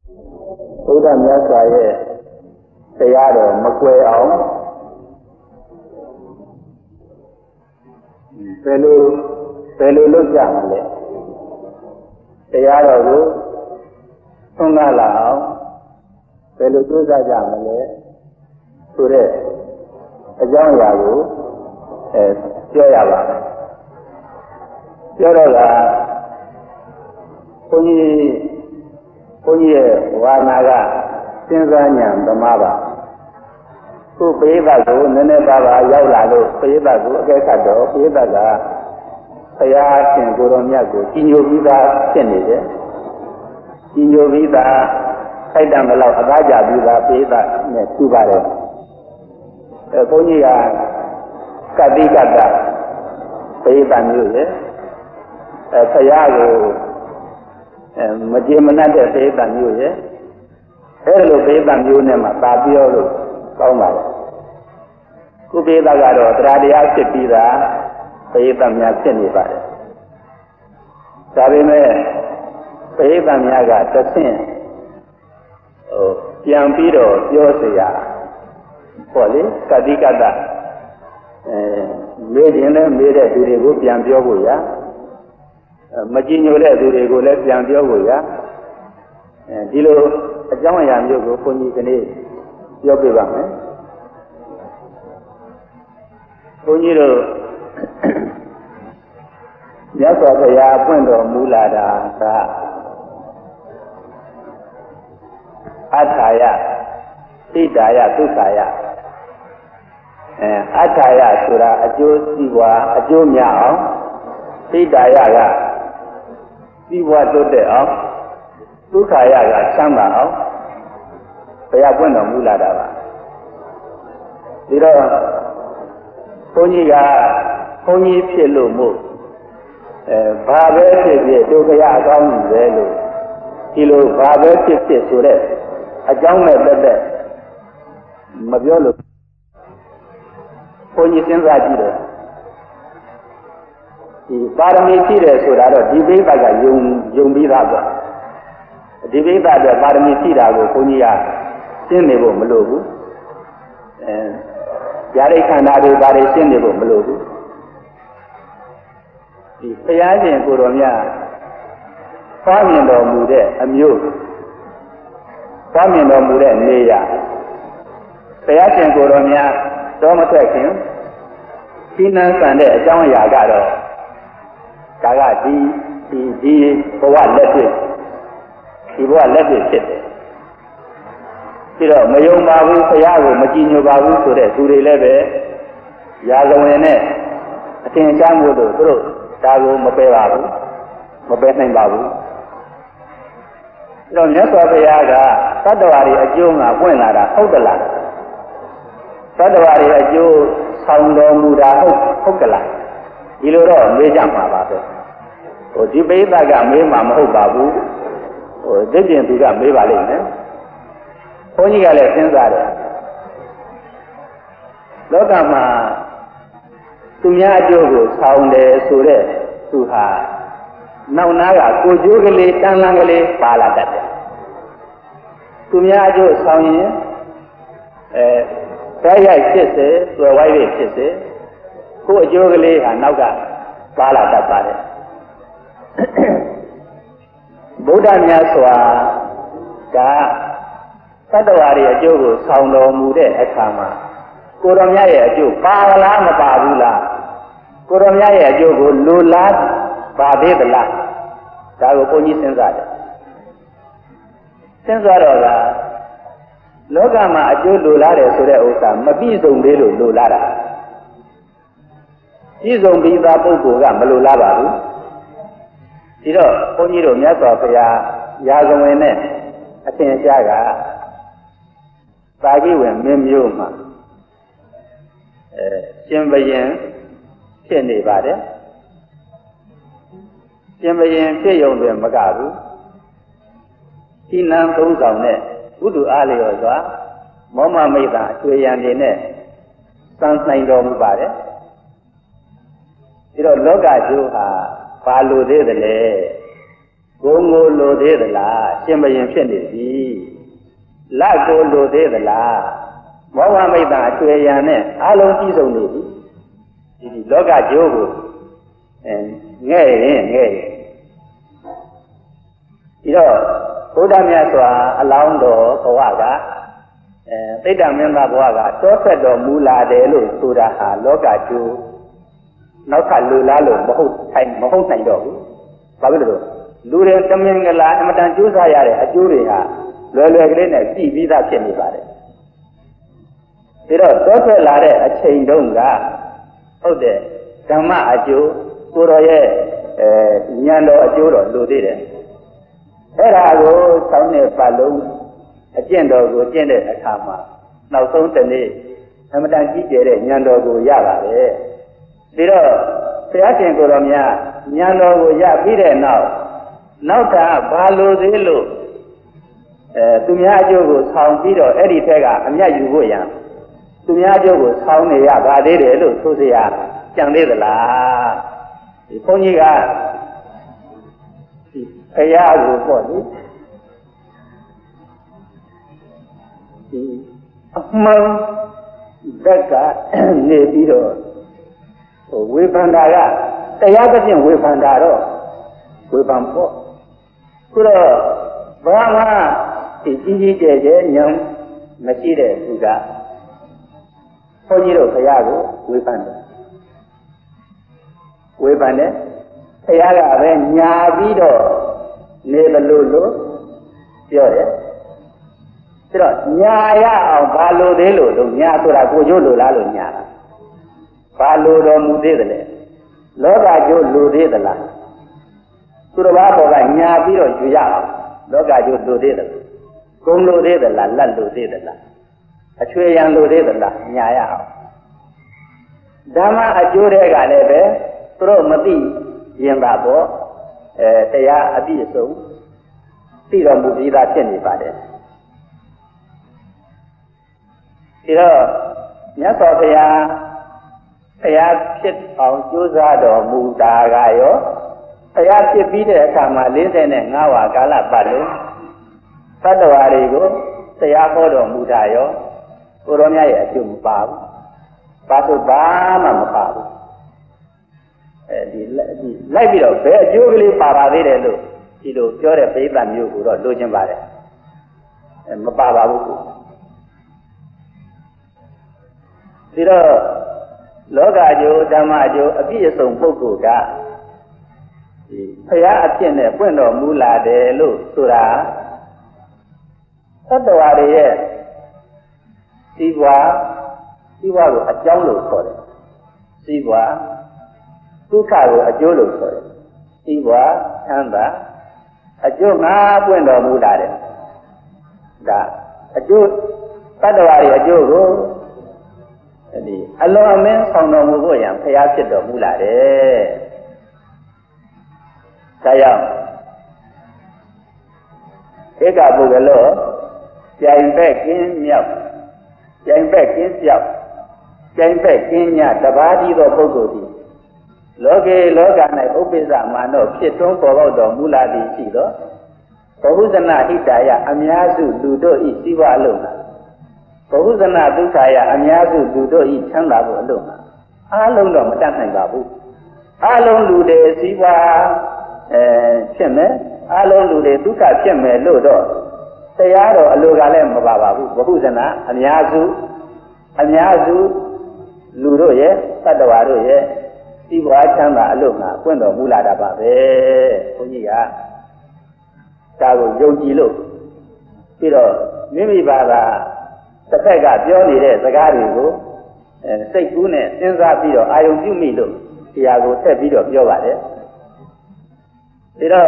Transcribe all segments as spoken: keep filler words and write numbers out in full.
ဘုရားမြတ်စွာရဲ့တရားတော်မကွယ်အောင်ဘယ်လိုဘယ်လိုလုပ်ကြမလဲတရားတော်ကိုသုံးကားလာအောင်ဘယ်လိုကြိုးစားကြမလဲဆိုတဲ့အကြောင်းအရာကိုအဲပြောရပါမယ်ပြောတော့ကဘုန်းကြီးဘုန်းကြီးရဲ့ဝါနာကစဉ်းစားဉာဏ်သမားပါခုပိဋကကိုနည်းနည်းပါးပါးရောက်လာလို့ပိဋကကိုအကဲခတ်တော့ပိဋကကဘုရားရှင်ကိုယ်တော်မြတ်ကိုကြီးညိုပြီးသားဖြစ်နေတယ်ကြီးညိုပြီးသားထိုက်တံမလောက်အသားကြပြီးသားပိဋကနဲ့ထူပါတယ်အဲဘုန်းကြီးကကတိကတ္တပိဋကမျိုးရဲ့အဲဘုရားကိုအဲမကြေမနတ်တဲ့ပိဋကမျိုးရဲ့အဲလိုပိဋကမျိုးနဲ့မှသာပြောလို့ကောင်းပါလေခုပိဋကကတော့တရားတရားဖြစ်ပြီးသားပိဋကများဖြစ်နေပါတယ်ဒါပေမဲ့ပိဋကများကတဆင့်ဟိုပြန်ပြီးတော့ပြောเสียဟောလေကတိကတ္တအဲမေးခြင်းနဲ့မေးတဲ့သူတွေကိုပြန်ပြောဖို့ရမကြည်ညိုတဲ့သူတွေကိုလည်းပြန်ပြောဖို့ရအဲဒီလိုအကြောင်းအရာမျိုးကိုဘုန်းကြီးကနေ့ပြောပြပါမယ်ဘုန်းကြီးတို့မြတ်စွာဘုရားပွင့်တော်မူလာတာကအထာယဣဒာယဒုက္ခယအဲအထာယဆိုတာအကျိုးစီးပွားအကျိုးများအောင်ဣဒာယကစီးပွားတိုးတက်အောင်ဒုက္ခယကချမ်းသာအောင်ဘုရားပွင့်တော်မူလာတာပါဒီတော့ဘုန်းကြီးကဘုန်းကြီးဖြစ်လို့မို့အဲဘာပဲဖြစ်ဖြစ်ဒုက္ခယအကောင်းကြီးပဲလို့ဒီလိုဘာပဲဖြစ်ဖြစ်ဆိုတဲ့အကြောင်းနဲ့တက်တက်မပြောလို့ဘုန်းကြီးစဉ်းစားကြည့်တယ်ဒီပါရမီရှိတယ်ဆိုတာတော့ဒီဘိဗ္ဗကယုံယုံပြီးသားပေါ့ဒီဘိဗ္ဗအတွက်ပါရမီရှိတာကိုဘုန်းကြီးကရှင်းနေဖို့မလိုဘူးအဲญาတိခန္ဓာတွေဘာတွေရှင်းနေဖို့မလိုဘူးဒီဘုရားရှင်ကိုယ်တော်မြတ်ဖွားမြင်တော်မူတဲ့အမျိုးဖွားမြင်တော်မူတဲ့နေရာဘုရားရှင်ကိုယ်တော်မြတ်တော်မထွက်ခင်ဒီနန်းဆန်တဲ့အကြောင်းအရာကတော့ဒါကဒီဒီဒီဘဝလက်တွေ့ဒီဘဝလက်တွေ့ဖြစ်တယ်ပြီးတော့မယုံပါဘူးဘုရားကိုမကြည်ညိုပါဘူးဆိုတဲ့သူတွေလည်းပဲရာဇဝင်နဲ့အထင်ရှားမှုတို့သူတို့ဒါကိုမပယ်ပါဘူးမပယ်နိုင်ပါဘူးအဲ့တော့မြတ်စွာဘုရားကသတ္တဝါတွေအကျိုးငါပွင့်လာတာဟုတ်သလားသတ္တဝါတွေအကျိုးဆောင်တော်မူတာဟုတ်ဟုတ်ကလားဒီလိုတော့မေးကြမှာပါပဲဟိုဒီပိဋကကမေးမှာမဟုတ်ပါဘူးဟိုသိကျင်သူကမေးပါလိမ့်မယ်ဘုန်းကြီးကလည်းစဉ်းစားတယ်လောကမှာသူများအကျိုးကိုဆောင်တယ်ဆိုတဲ့သူဟာနောက်နားကကိုကျိုးကလေးတန်လန်းကလေးပါလာတတ်တယ်သူများအကျိုးဆောင်ရင်အဲတိုက်ရိုက်ဖြစ်စေသွယ်ဝိုင်းရဖြစ်စေကိုအကျိုးကလေးဟာနောက်ကပါလာတတ်ပါတယ်ဗုဒ္ဓမြတ်စွာကသတ္တဝါတွေအကျိုးကိုဆောင်တော်မူတဲ့အခါမှာကိုယ်တော်မြတ်ရဲ့အကျိုးပါလားမပါဘူးလားကိုယ်တော်မြတ်ရဲ့အကျိုးကိုလိုလားပါသေးသလားဒါကိုဘုန်းကြီးစဉ်းစားတယ်စဉ်းစားတော့ကလောကမှာအကျိုးလိုလားတယ်ဆိုတဲ့ဥစ္စာမပြည့်စုံသေးလို့လိုလားတာပြည့်စုံပြီးသားပုဂ္ဂိုလ်ကမလိုလားပါဘူးဒီတော့ဘုန်းကြီးတို့မြတ်စွာဘုရားရာဇဝင်နဲ့အထင်ရှားကသာဂိဝင်မင်းမျိုးမှာအဲရှင်ဘရင်ဖြစ်နေပါတယ်ရှင်ဘရင်ဖြစ်ရုံတွင်မကဘူးဒီနန်းသုံးဆောင်နဲ့ဘုဒ္ဓအားလျော်စွာမောမမိတ်တာအကျွေရန်တွေနဲ့စံဆိုင်တော်မူပါတယ်ဒီတော့လောကကျိုးဟာဘာလိုသေးသလဲဘကိုငိုလိုသေးသလားရှင်ဘရင်ဖြစ်နေပြီလက်ကိုလိုသေးသလားမောဟမိတ်တာအကျွေရန်နဲ့အလုံးကြီးဆုံးနေပြီဒီဒီလောကကျိုးကိုအဲငဲ့ရင်ငဲ့ရင်ဒီတော့ဘုရားမြတ်စွာအလောင်းတော်ဘဝကအဲသိတ္တမင်းသားဘဝကတောဆက်တော်မူလာတယ်လို့ဆိုတာဟာလောကကျိုးနောက်ထပ်လူလားလို့မဟုတ်ထိုင်မဟုတ်နိုင်တော့ဘူးဘာဖြစ်လို့လူတွေတမင်္ဂလာအမတန်ကျိုးစားရတဲ့အကျိုးတွေဟာလွယ်လွယ်ကလေးနဲ့ကြည်ပြီးသားဖြစ်နေပါတယ်ဒါတော့တောဆက်လာတဲ့အချိန်တုန်းကဟုတ်တယ်ဓမ္မအကျိုးကိုတော်ရဲ့အဲဉာဏ်တော်အကျိုးတော်လိုသေးတယ်အဲ့ဒါကို၆နှစ်ပတ်လုံးအကျင့်တော်ကိုကျင့်တဲ့အခါမှာနောက်ဆုံးတစ်နေ့အမတန်ကြီးကျယ်တဲ့ဉာဏ်တော်ကိုရပါတယ်ပြီးတော့ဘုရားရှင်ကိုယ်တော်များဉာဏ်တော်ကိုရပြီးတဲ့နောက်နောက်တာဘာလို့သေးလို့အဲသူများအကျိုးကိုဆောင်ပြီးတော့အဲ့ဒီထက်ကအမြတ်ယူဖို့ရန်သူများအကျိုးကိုဆောင်နေရပါသေးတယ်လို့ဆိုเสียကြံသေးသလားဒီဘုန်းကြီးကဘုရားကိုပေါ့လေဒီအမှန်တက်ကနေပြီးတော့ဟိုဝေဖန်တာကတရားသဖြင့်ဝေဖန်တာတော့ဝေဖန်ပေါ့ခုတော့ဘာမှဒီကြီးကြီးကျယ်ကျယ်ညံမရှိတဲ့သူကဘုန်းကြီးတို့ဘုရားကိုဝေဖန်တယ်ဝေဖန်တယ်ဘုရားကပဲညာပြီးတော့နေလို့လို့ပြောတယ်ဒါတော့ညာရအောင်ဘာလို့သေးလို့လို့ညာဆိုတာကိုကျိုးလို့လားလို့ညာတာဘာလို့တော်မူသေးတယ်လဲလောကကျိုးလိုသေးသလားသူတော်ဘာပေါ်ကညာပြီးတော့ယူရအောင်လောကကျိုးလိုသေးတယ်ဂုံလိုသေးသလားလက်လိုသေးသလားအချွေရန်လိုသေးသလားညာရအောင်ဓမ္မအကျိုးတွေကလည်းပဲသူတို့မသိရင်ပါပေါ့အဲတရားအပြည့်အစုံသိတော်မူပြီးသားဖြစ်နေပါတယ်ဒီတော့မြတ်စွာဘုရားဘုရားဖြစ်အောင်ကြိုးစားတော်မူတာကရောဘုရားဖြစ်ပြီးတဲ့အခါမှာ၄၅ဝါကာလပတ်လုံးသတ္တဝါတွေကိုတရားဟောတော်မူတာရောကိုရောမြတ်ရဲ့အကျိုးမပါဘူးဘာလို့ဘာမှမပါဘူးအဲဒီဒီလိုက်ပြီးတော့ဘယ်အကျိုးကလေးပါပါသေးတယ်လို့ဒီလိုပြောတဲ့ပိဋကမျိုးကိုတော့လိုချင်ပါတယ်အဲမပါပါဘူးဒီတော့လောကအကျိုးဓမ္မအကျိုးအပြည့်အစုံပုဂ္ဂိုလ်ကဒီဘုရားအဖြစ်နဲ့ပွင့်တော်မူလာတယ်လို့ဆိုတာသတ္တဝါတွေရဲ့စီးပွားစီးပွားကိုအကြောင်းလို့ခေါ်တယ်စီးပွားဒုက္ခကိုအကျိုးလို့ခေါ်တယ်စီးပွားချမ်းသာအကျိုးငါပွင့်တော်မူလာတယ်ဒါအကျိုးသတ္တဝါတွေအကျိုးကိုဒီအလွန်အမင်းဆောင်တော်မူဖို့ရန်ဘုရားဖြစ်တော်မူလာတယ်ဒါကြောင့်ဧကပုဂ္ဂလောကြိုင်ဘက်ကင်းမြောက်ကြိုင်ဘက်ကင်းပြောက်ကြိုင်ဘက်ကင်းညတပါးတည်းသောပုဂ္ဂိုလ်သည်လောကေလောက၌ဥပ္ပိစ္ဆမာနောဖြစ်ထွန်းပေါ်ပေါက်တော်မူလာသည်ရှိသောဘဟုဇနဟိတယအများစုလူတို့ဤစီးပွားအလုံးဘဟုဇနဒုက္ခယအများစုလူတို့ဤချမ်းသာဖို့အလုံးအားလုံးတော့မတတ်နိုင်ပါဘူးအားလုံးလူတွေစီးပွားအဲဖြစ်မယ်အားလုံးလူတွေဒုက္ခဖြစ်မယ်လို့တော့တရားတော်အလိုကလည်းမပါပါဘူးဘဟုဇနအများစုအများစုလူတို့ရဲ့တတ္တဝါတို့ရဲ့စီးပွားချမ်းသာအလို့ငါပွင့်တော်မူလာတာပါပဲဘုန်းကြီးကဒါကိုယုံကြည်လို့ပြီးတော့မိမိဘာသာတစ်ဖက်ကပြောနေတဲ့စကားတွေကိုအဲစိတ်ကူးနဲ့စဉ်းစားပြီးတော့အာယုံပြုမိလို့တရားကိုဆက်ပြီးတော့ပြောပါတယ်ဒါတော့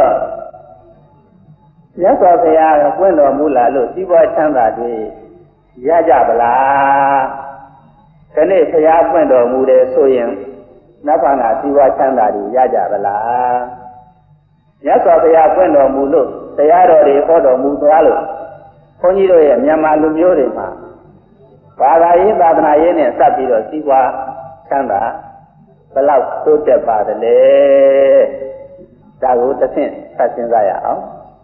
မြတ်စွာဘုရားကပွင့်တော်မူလာလို့စီးပွားချမ်းသာတွေရကြပါလားဒီနေ့ဘုရားပွင့်တော်မူတယ်ဆိုရင်နတ်ဘာသာစီးပွားချမ်းသာတွေရကြပါလားမြတ်စွာဘုရားပွင့်တော်မူလို့တရားတော်တွေဟောတော်မူသွားလို့ဘုန်းကြီးတို့ရဲ့မြန်မာလူမျိုးတွေမှာဘာသာရေးသာသနာရေးနဲ့စပ်ပြီးတော့စီးပွားချမ်းသာဘယ်လောက်တိုးတက်ပါသလဲဒါကိုတစ်ဆင့်သတ်စဉ်းစားရအောင်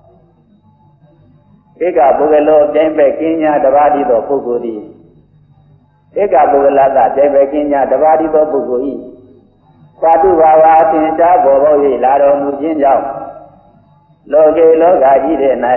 ဧကပုဂ္ဂလောပြိုင်ပဲကင်းညာတပါးတည်းသောပုဂ္ဂိုလ်သည်ဧကပုဂ္ဂလသပြိုင်ပဲကင်းညာတပါးတည်းသောပုဂ္ဂိုလ်၏ပါတုဘာဝအသင်္ချာပေါ်ပေါက်၍လာတော်မူခြင်းကြောင့်လောကေလောကကြီးတဲ့၌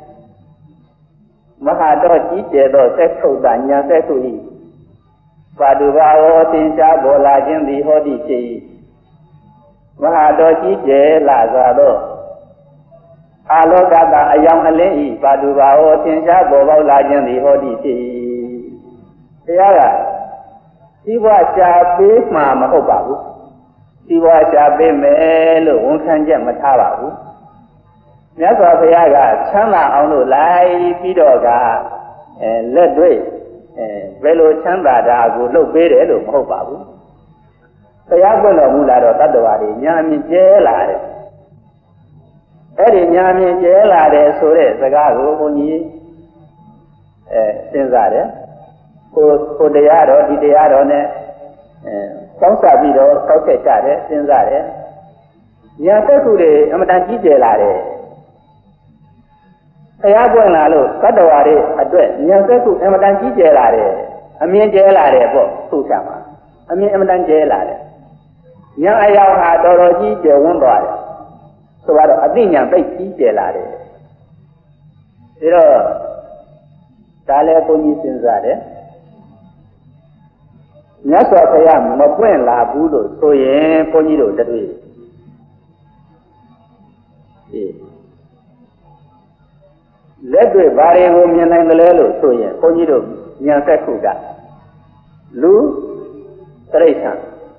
မဟာတော်ကြီးကျယ်သောသက်ထုတ်တာညာသက်ထုတ်၏ပါတုဘာဝအသင်္ချာပေါ်လာခြင်းသည်ဟောတိဖြစ်၏မဟာတော်ကြီးကျယ်လာစွာသောအာလောကတာအယောင်အလင်းဤပါတုဘာဝသင်္ချာပေါ်ပေါက်လာခြင်းသည်ဟောတိဖြစ်၏တရားကဒီဘဝရှားပေးမှမဟုတ်ပါဘူးဒီဘဝရှားပေးမယ်လို့ဝန်ခံချက်မထားပါဘူးမြတ်စွာဘုရားကချမ်းသာအောင်လို့လိုက်ပြီးတော့ကအဲလက်တွေ့အဲဘယ်လိုချမ်းသာတာကိုလုပ်ပေးတယ်လို့မဟုတ်ပါဘူးဘုရားပွင့်တော်မူလာတော့တတ္တဝါတွေညာမြင်ကျဲလာတယ်အဲ့ဒီညာမြင်ကျဲလာတယ်ဆိုတဲ့စကားကိုဘုန်းကြီးအဲစဉ်းစားတယ်ကိုကိုတရားတော်ဒီတရားတော်နဲ့အဲပေါင်းစပ်ပြီးတော့ကောက်ချက်ကြတယ်စဉ်းစားတယ်ညာသက်ခုတွေအမတန်ကြီးကျယ်လာတယ်ဘုရားပွင့်လာလို့တတ္တဝါတွေအတွက်ညာသက်ခုအမတန်ကြီးကျယ်လာတယ်အမြင်ကျယ်လာတယ်ပေါ့သူ့ဆံမှာအမြင်အမတန်ကျယ်လာတယ်ညာအယောင်ဟာတော်တော်ကြီးကျယ်ဝန်းသွားတယ်ဆိုတော့အသိဉာဏ်သိကြီးကျယ်လာတယ်ဒါတော့ဒါလည်းဘုန်းကြီးစဉ်းစားတယ်မြတ်စွာဘုရားမပွင့်လာဘူးလို့ဆိုရင်ဘုန်းကြီးတို့တည်းအေးလက်တွေ့ဘာတွေကိုမြင်နိုင်တယ်လဲလို့ဆိုရင်ဘုန်းကြီးတို့ဉာဏ်သက်ခုကလူတိရစ္ဆာန်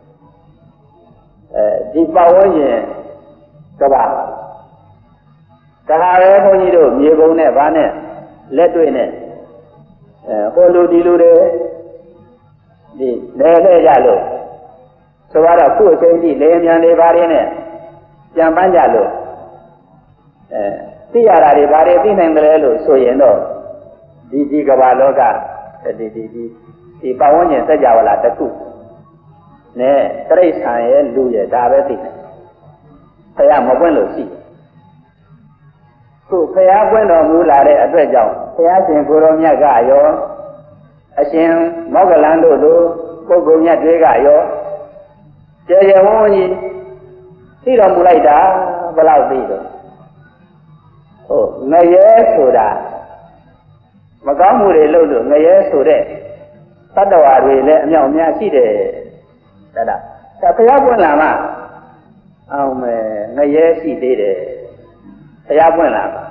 အဲဒီပဝန်းကျင်ကဘာဒါဟာပဲဘုန်းကြီးတို့မြေပုံနဲ့ဗာနဲ့လက်တွေ့နဲ့အဲဟိုလူဒီလူတွေဒီလဲလဲကြလို့ဆိုတော့ခုအချိန်ကြီးလေမြန်တွေဘာတွေနဲ့ပြန်ပန်းကြလို့အဲသိရတာတွေဘာတွေသိနိုင်တယ်လို့ဆိုရင်တော့ဒီဒီကဘာလောကဒီဒီဒီဒီပဝန်းကျင်စัจ java လာတစ်ခုနဲ့တိရစ္ဆာန်ရဲ့လူရဲ့ဒါပဲသိတယ်ဘုရားမပွင့်လို့ရှိခုဘုရားပွင့်တော်မူလာတဲ့အတွက်ကြောင့်ဘုရားရှင်ကိုရောမြတ်ကရောအရှင်မောဂလန်တို့လိုပုဂ္ဂိုလ်မြတ်တွေကရောကျေကျေဝန်းဝန်းကြီးသိတော်မူလိုက်တာဘယ်လောက်သိတော့ဟုတ်ငရဲဆိုတာမကောင်းမှုတွေလုပ်လို့ငရဲဆိုတဲ့တတ္တဝါတွေလည်းအမြောက်အများရှိတယ်ဒါဒါဒါဘုရားပွင့်လာမှအောင်မယ်ငရဲရှိသေးတယ်ဘုရားပွင့်လာမှ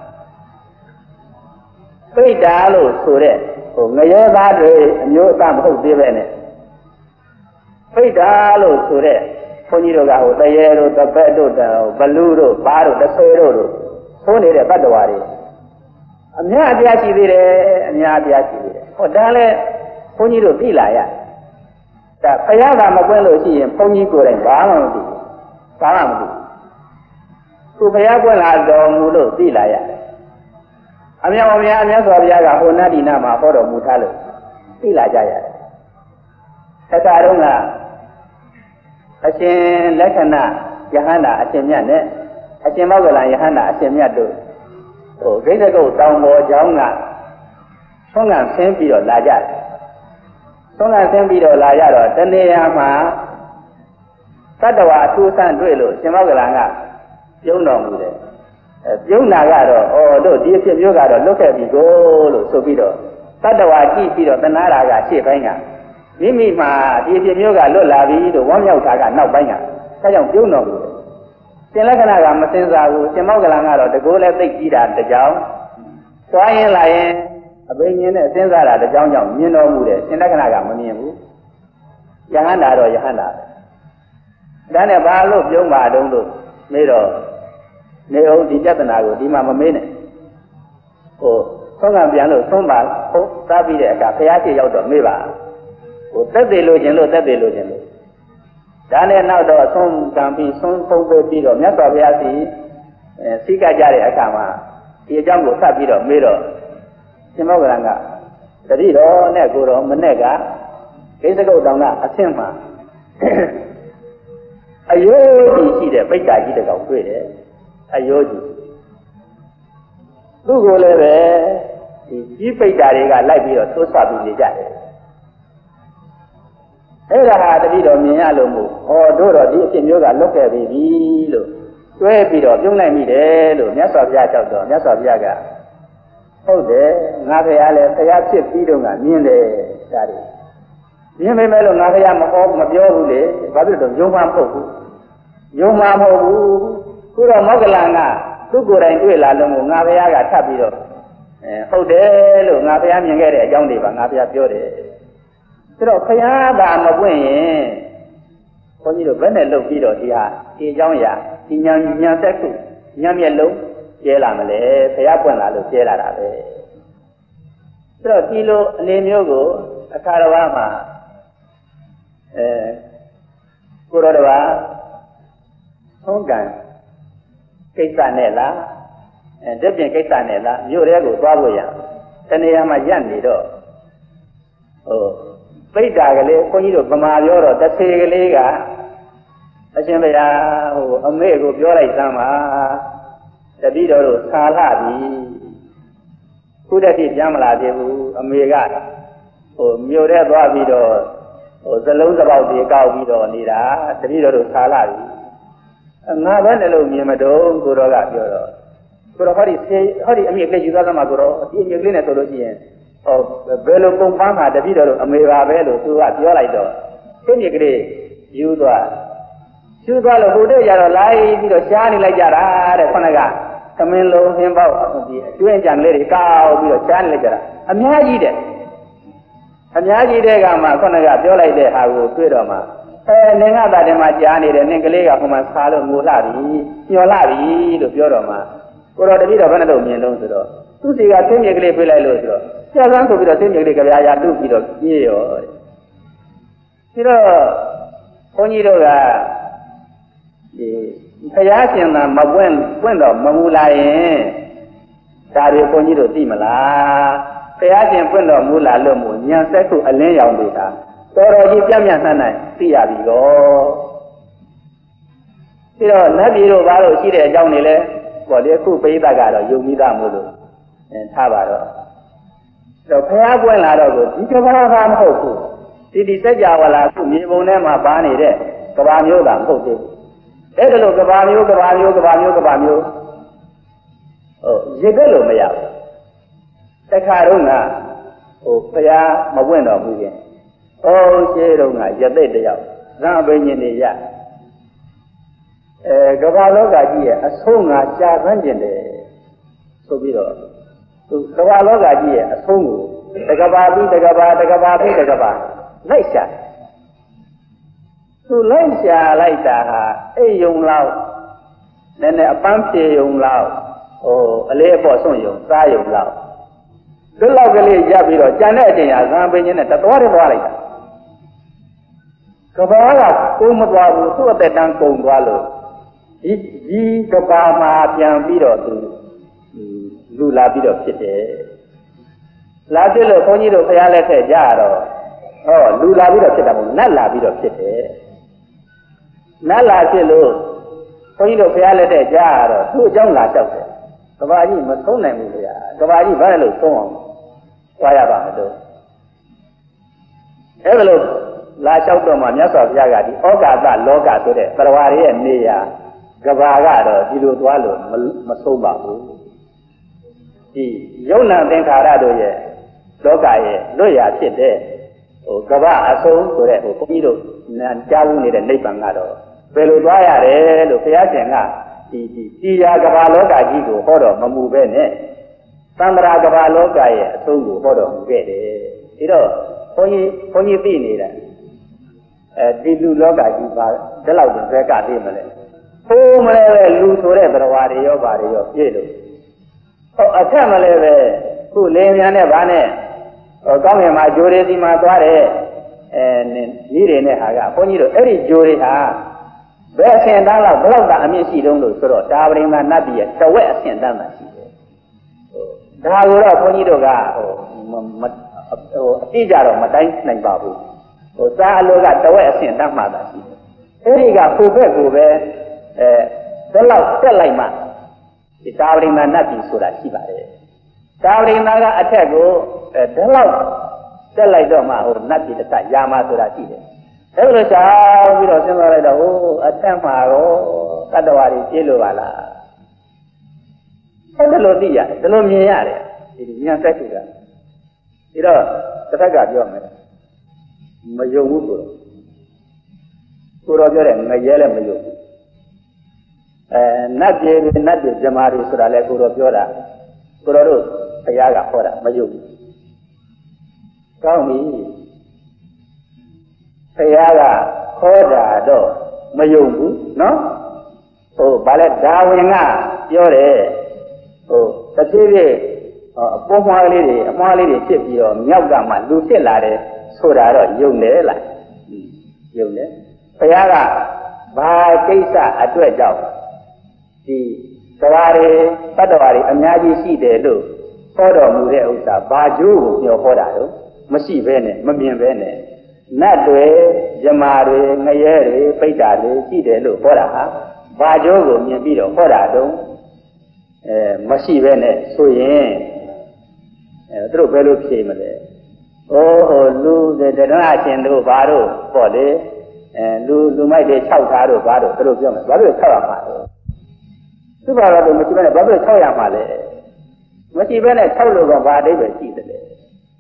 ပိဋ္ဌာလို့ဆိုတဲ့ဟိုငရဲသားတွေအမျိုးအစားမဟုတ်သေးပဲနဲ့ပိဋ္ဌာလို့ဆိုတဲ့ဘုန်းကြီးတို့ကဟိုတရေတို့တပည့်တို့ဘလူတို့ပါးတို့တဆွေတို့တို့သိုးနေတဲ့တတ္တဝါတွေအများအပြားရှိသေးတယ်အများအပြားရှိသေးတယ်ဟောဒါလည်းဘုန်းကြီးတို့သိလာရဒါဘုရားကမပွင့်လို့ရှိရင်ဘုန်းကြီးကိုယ်တိုင်ဘာမှမသိဘာမှမသိသူဘုရားပွင့်လာတော်မူလို့သိလာရတယ်အမြောက်အများအများစွာဘုရားကဟိုနတ်ဒီနာမှာဟောတော်မူထားလို့သိလာကြရတယ်။အခါတုန်းကအရှင်လက္ခဏာယဟန္တာအရှင်မြတ်နဲ့အရှင်မောဂလန်ယဟန္တာအရှင်မြတ်တို့ဟိုဂိဇ္ဇကုတ်တောင်ပေါ်ကျောင်းကဆုံးကဆင်းပြီးတော့လာကြတယ်။ဆုံးကဆင်းပြီးတော့လာကြတော့တနေရာမှာတတ္တဝါအထူးဆန်းတွေ့လို့ရှင်မောဂလန်ကပြုံးတော်မူတယ်အဲပြုံးတာကတော့ဩတို့ဒီအဖြစ်မျိုးကတော့လွတ်ခဲ့ပြီကိုလို့ဆိုပြီးတော့တတ္တဝါကြည့်ပြီးတော့တဏှာရာကရှေ့ပိုင်းကမိမိမှာဒီအဖြစ်မျိုးကလွတ်လာပြီလို့ဝမ်းမြောက်တာကနောက်ပိုင်းကအဲကြောင့်ပြုံးတော်မူတယ်ရှင်လက္ခဏာကမစင်စားဘူးရှင်မောဂလန်ကတော့တကိုးလည်းသိကြည့်တာတကြောင်သွားရင်လာရင်အဘိညာဉ်နဲ့စဉ်းစားတာတကြောင်ကြောင့်မြင်တော်မူတယ်ရှင်လက္ခဏာကမမြင်ဘူးယဟန္တာတော့ယဟန္တာဒါနဲ့ဘာလို့ပြုံးပါတုံးလို့မေးတော့နေအောင်ဒီပြဿနာကိုဒီမှာမမေးနဲ့ဟိုဆုံးကံပြန်လို့ဆုံးပါဟုတ်သားပြီးတဲ့အခါဘုရားရှိရောက်တော့မေးပါဟိုတက်သေးလို့ခြင်းလို့တက်သေးလို့ခြင်းလို့ဒါနဲ့နောက်တော့ဆုံးကံပြီးဆုံးပုံပေးပြီးတော့မြတ်စွာဘုရားရှိအဲစိကကြတဲ့အခါမှာဒီအကြောင်းကိုဆက်ပြီးတော့မေးတော့ရှင်မောဂလန်ကတတိတော်နဲ့ကိုတော်မနဲ့ကဂိဇ္ဇကုတ်တောင်ကအဆင့်မှာအယုဒ္ဓရှိတဲ့ပိဋကကြီးတစ်ကောင်တွေ့တယ်အယိုးကြီးသူ့ကိုလည်းပဲဒီကြီးပိတ်တာတွေကလိုက်ပြီးတော့သိုးဆွပြီးနေကြတယ်အဲ့ဒါဟာတတိတော်မြင်ရလို့မို့ဟောတို့တော့ဒီအဖြစ်မျိုးကလွတ်ခဲ့ပြီလို့တွဲပြီးတော့ပြုံးလိုက်မိတယ်လို့မြတ်စွာဘုရားကြောက်တော့မြတ်စွာဘုရားကဟုတ်တယ်ငါဖရာလည်းဖရာဖြစ်ပြီးတော့ကမြင်တယ်ဒါတွေမြင်ပေမဲ့လို့ငါဖရာမဟောမပြောဘူးလေဘာဖြစ်လို့ယုံမှမဟုတ်ဘူးယုံမှမဟုတ်ဘူးခုတော့မောက္ကလန်ကသူ့ကိုယ်တိုင်တွေ့လာလို့မို့ငါဖရာကထပ်ပြီးတော့အဲဟုတ်တယ်လို့ငါဖရာမြင်ခဲ့တဲ့အကြောင်းတွေပါငါဖရာပြောတယ်ဒါတော့ဖရာသာမပွင့်ရင်ဘုန်းကြီးတို့ဘယ်နဲ့လုပ်ပြီးတော့ဒီဟာဒီအကြောင်းအရာဒီညာညာသက်ခုညာမျက်လုံးကျဲလာမလဲဖရာပွင့်လာလို့ကျဲလာတာပဲဒါတော့ဒီလိုအနေမျိုးကိုအခါတော်မှာအဲကိုရောတော်ထုံးကံကိစ္စနဲ့လားအဲတပြင်းကိစ္စနဲ့လားမြို့ရဲကိုသွားဖို့ရတနေရာမှာရပ်နေတော့ဟိုပိဋ္ဌာကလေးခွန်ကြီးတို့ဗမာပြောတော့တစ်ဆေကလေးကအရှင်ဘုရားဟိုအမေကိုပြောလိုက်သမ်းပါတပည့်တော်တို့ဆာလာပြီခုတည်းကပြန်မလာသေးဘူးအမေကဟိုမြို့ထဲသွားပြီးတော့ဟိုသလုံးသပေါက်တွေကောက်ပြီးတော့နေတာတပည့်တော်တို့ဆာလာပြီငါပဲလည်းလို့မြင်မတော့ကိုတော်ကပြောတော့ကိုတော်ဟောဒီဆေဟောဒီအမေကလေးယူသွားသမှာကိုတော်ဒီအမေကလေးနဲ့ဆိုလို့ရှိရင်ဟောဘယ်လိုပုံပန်းမှာတပည့်တော်တို့အမေပါပဲလို့သူကပြောလိုက်တော့သူမြေကလေးယူသွားယူသွားလို့ဟိုတဲ့ရတော့လိုက်ပြီးတော့ရှားနေလိုက်ကြတာတဲ့ခொနကသမင်းလုံးဟင်းပေါက်ဒီအတွင်းကြံလေးတွေကောက်ပြီးတော့ရှားနေလိုက်ကြတာအများကြီးတဲ့အများကြီးတဲ့ကမှခொနကပြောလိုက်တဲ့ဟာကိုတွေ့တော့မှအဲနင်္ဂတာတင်မှာကြားနေတယ်နင်ကလေးကဟိုမှာစားလို့ငိုလှပြီညှော်လှပြီလို့ပြောတော့မှကိုတော်တပည့်တော်ဘယ်နဲ့လို့မြင်လုံးဆိုတော့သူစီကသိမြေကလေးပြေးလိုက်လို့ဆိုတော့ကြာစမ်းဆိုပြီးတော့သိမြေကလေးကြပြာရာတုပြီးတော့ပြေးရောဒီတော့ဘုန်းကြီးတို့ကဒီဘုရားရှင်သာမပွင့်ပွင့်တော့မမူလာရင်ဒါတွေဘုန်းကြီးတို့သိမလားဘုရားရှင်ပွင့်တော်မူလာလို့မို့ဉာဏ်စက်ခုအလင်းရောင်တွေကတော်တော်ကြီးပြန့်ပြန့်နှံ့နှံ့သိရပြီတော့ပြီးတော့နတ်ပြည်တို့ဘာလို့ရှိတဲ့အကြောင်းတွေလဲပေါ့ဒီအခုပိဋကကတော့ယုံမိသားမို့လို့အဲထားပါတော့တော့ဘုရားပွင့်လာတော့ကိုဒီကဘာသာမဟုတ်ဘူးဒီဒီစัจ java လာခုမြေပုံထဲမှာပါနေတဲ့ကဘာမျိုးသာမဟုတ်သေးဘူးအဲ့ဒါလို့ကဘာမျိုးကဘာမျိုးကဘာမျိုးကဘာမျိုးဟုတ်ရစ်တဲ့လို့မရဘူးတခါတော့ကဟိုဘုရားမပွင့်တော်မူခင်ဟိုရှေးတော့ကရသိတယောက်ဇာဘိညာဉ်တွေရအဲကဘာလောကကြီးရဲ့အဆုံးငါရှားသန်းကျင်တယ်ဆိုပြီးတော့သူကဘာလောကကြီးရဲ့အဆုံးကိုတကဘာပြီးတကဘာတကဘာပြီးတကဘာလိုက်ရှာသူလိုက်ရှာလိုက်တာဟာအိမ်ယုံလောက်နည်းနည်းအပန်းပြေယုံလောက်ဟိုအလေးအပေါ်ဆွန့်ယုံစားယုံလောက်ဒီလောက်ကလေးရပ်ပြီးတော့ကြံတဲ့အချိန်ဟာဇံပင်ချင်းနဲ့တသွားတယ်သွားလိုက်တာကဘာကကိုမသွားဘူးသူ့အသက်တန်းကုန်သွားလို့ဒီဒီကဘာမှာပြန်ပြီးတော့သူလူလာပြီးတော့ဖြစ်တယ်လာဖြစ်လို့ခွန်ကြီးတို့ဖျားလက်ထက်ကြတော့ဟောလူလာပြီးတော့ဖြစ်တာမဟုတ်နတ်လာပြီးတော့ဖြစ်တယ်နတ်လာဖြစ်လို့ခွန်ကြီးတို့ဖျားလက်ထက်ကြတော့သူ့အကြောင်းလာလျှောက်တယ်ကဘာကြီးမဆုံးနိုင်ဘူးဗျာကဘာကြီးဘာလဲလို့ဆုံးအောင်သွားရပါမလို့အဲ့ဒါလို့လာလျှောက်တော့မှမြတ်စွာဘုရားကဒီဩကာသလောကဆိုတဲ့သရဝရရဲ့နေရာကဘာကတော့ဒီလိုသွားလို့မဆုံးပါဘူးဒီယုံနာသင်္ခါရတို့ရဲ့လောကရဲ့လွတ်ရာဖြစ်တဲ့ဟိုကဘာအဆုံးဆိုတဲ့ဟိုဘုန်းကြီးတို့ကြားဘူးနေတဲ့နိဗ္ဗာန်ကတော့ဘယ်လိုသွားရတယ်လို့ဘုရားရှင်ကဒီဒီတရားကဘာလောကကြီးကိုဟောတော်မမူပဲနဲ့သံဃာကဘာလောကရဲ့အဆုံးကိုဟောတော်မူခဲ့တယ်ဒါတော့ဘုန်းကြီးဘုန်းကြီးသိနေတာအဲဒီလူလောကကြီးပါဒီလောက်တည်းကသိမလဲဟိုးမလဲပဲလူဆိုတဲ့ဘဝတွေရောဘာတွေရောပြည့်လို့ဟောအထက်မလဲပဲခုလင်းမြန်နဲ့ဗာနဲ့ဟောကောင်းငင်မှာဂျိုးတွေစီမှာသွားတဲ့အဲကြီးတွေနဲ့ဟာကဘုန်းကြီးတို့အဲ့ဒီဂျိုးတွေဟာဘယ်အဆင့်တန်းလောက်ဘယ်လောက်သာအမြင့်ရှိတုံးလို့ဆိုတော့ဒါပရိမာနတ်ပြည်ရဲ့တဝက်အဆင့်တန်းမှရှိတယ်ဟိုဒါကိုတော့ဘုန်းကြီးတို့ကဟိုဟိုအတိအကျတော့မတိုင်းနိုင်ပါဘူးဟိုစားအလိုကတဝက်အဆင့်တန်းမှသာရှိတယ်အဲ့ဒီကကိုဘက်ကိုပဲအဲဘယ်လောက်တက်လိုက်မှဒီတာဝရိမာနတ်ပြည်ဆိုတာရှိပါတယ်တာဝရိမာကအထက်ကိုဒီလောက်တက်လိုက်တော့မှဟိုနတ်ပြည်တစ်ခါရာမဆိုတာရှိတယ်အဲ့လိုရှားပြီးတော့စဉ်းစားလိုက်တော့ဟိုအထက်မှာတော့တတ္တဝါတွေပြေးလို့ပါလားအဲ့ဒါလို့သိရတယ်ဒါလို့မြင်ရတယ်ဒီဉာဏ်သက်ကူကဒီတော့တစ်ခါကပြောမယ်မယုံဘူးဆိုတော့ကိုတော်ပြောတယ်ငရဲလည်းမယုံဘူးအဲနတ်ပြေနတ်ပြေဇမားတွေဆိုတာလည်းကိုတော်ပြောတာကိုတော်တို့ဘုရားကဟောတာမယုံဘူးကောင်းပြီဘုရားကဟောတာတော့မယုံဘူးနော်ဟိုဗာလဲဒါဝင်ကပြောတယ်ဟိုတစ်ဖြည်းဖြည်းအပေါ်မှားလေးတွေအမှားလေးတွေဖြစ်ပြီးတော့မြောက်ကမှလူဖြစ်လာတယ်ဆိုတာတော့ယုံတယ်လားယုံတယ်ဘုရားကဘာကိစ္စအတွက်ကြောင့်ဒီသဘာဝတွေတတ္တဝါတွေအများကြီးရှိတယ်လို့ဟောတော်မူတဲ့ဥစ္စာဘာကျိုးကိုပြောဟောတာတော့မရှိဘဲနဲ့မမြင်ဘဲနဲ့နတ်တွေဇမားတွေငရဲတွေပိဋ္ဌာတွေရှိတယ်လို့ဟောတာဟာဘာကျိုးကိုမြင်ပြီးတော့ဟောတာတော့အဲမရှိဘဲနဲ့ဆိုရင်အဲသူတို့ဘယ်လိုဖြေမလဲ။အိုးဟိုလူတရဏရှင်တို့ဘာတို့ပေါ့လေအဲလူလူမိုက်တွေ၆ထားတို့ဘာတို့သူတို့ပြောမယ်ဘာလို့၆ရမှာလဲ။သူ့ဘာလို့မရှိဘဲနဲ့ဘာလို့၆ရမှာလဲ။မရှိဘဲနဲ့၆လို့ကဘာအဓိပ္ပာယ်ရှိတယ်လဲ။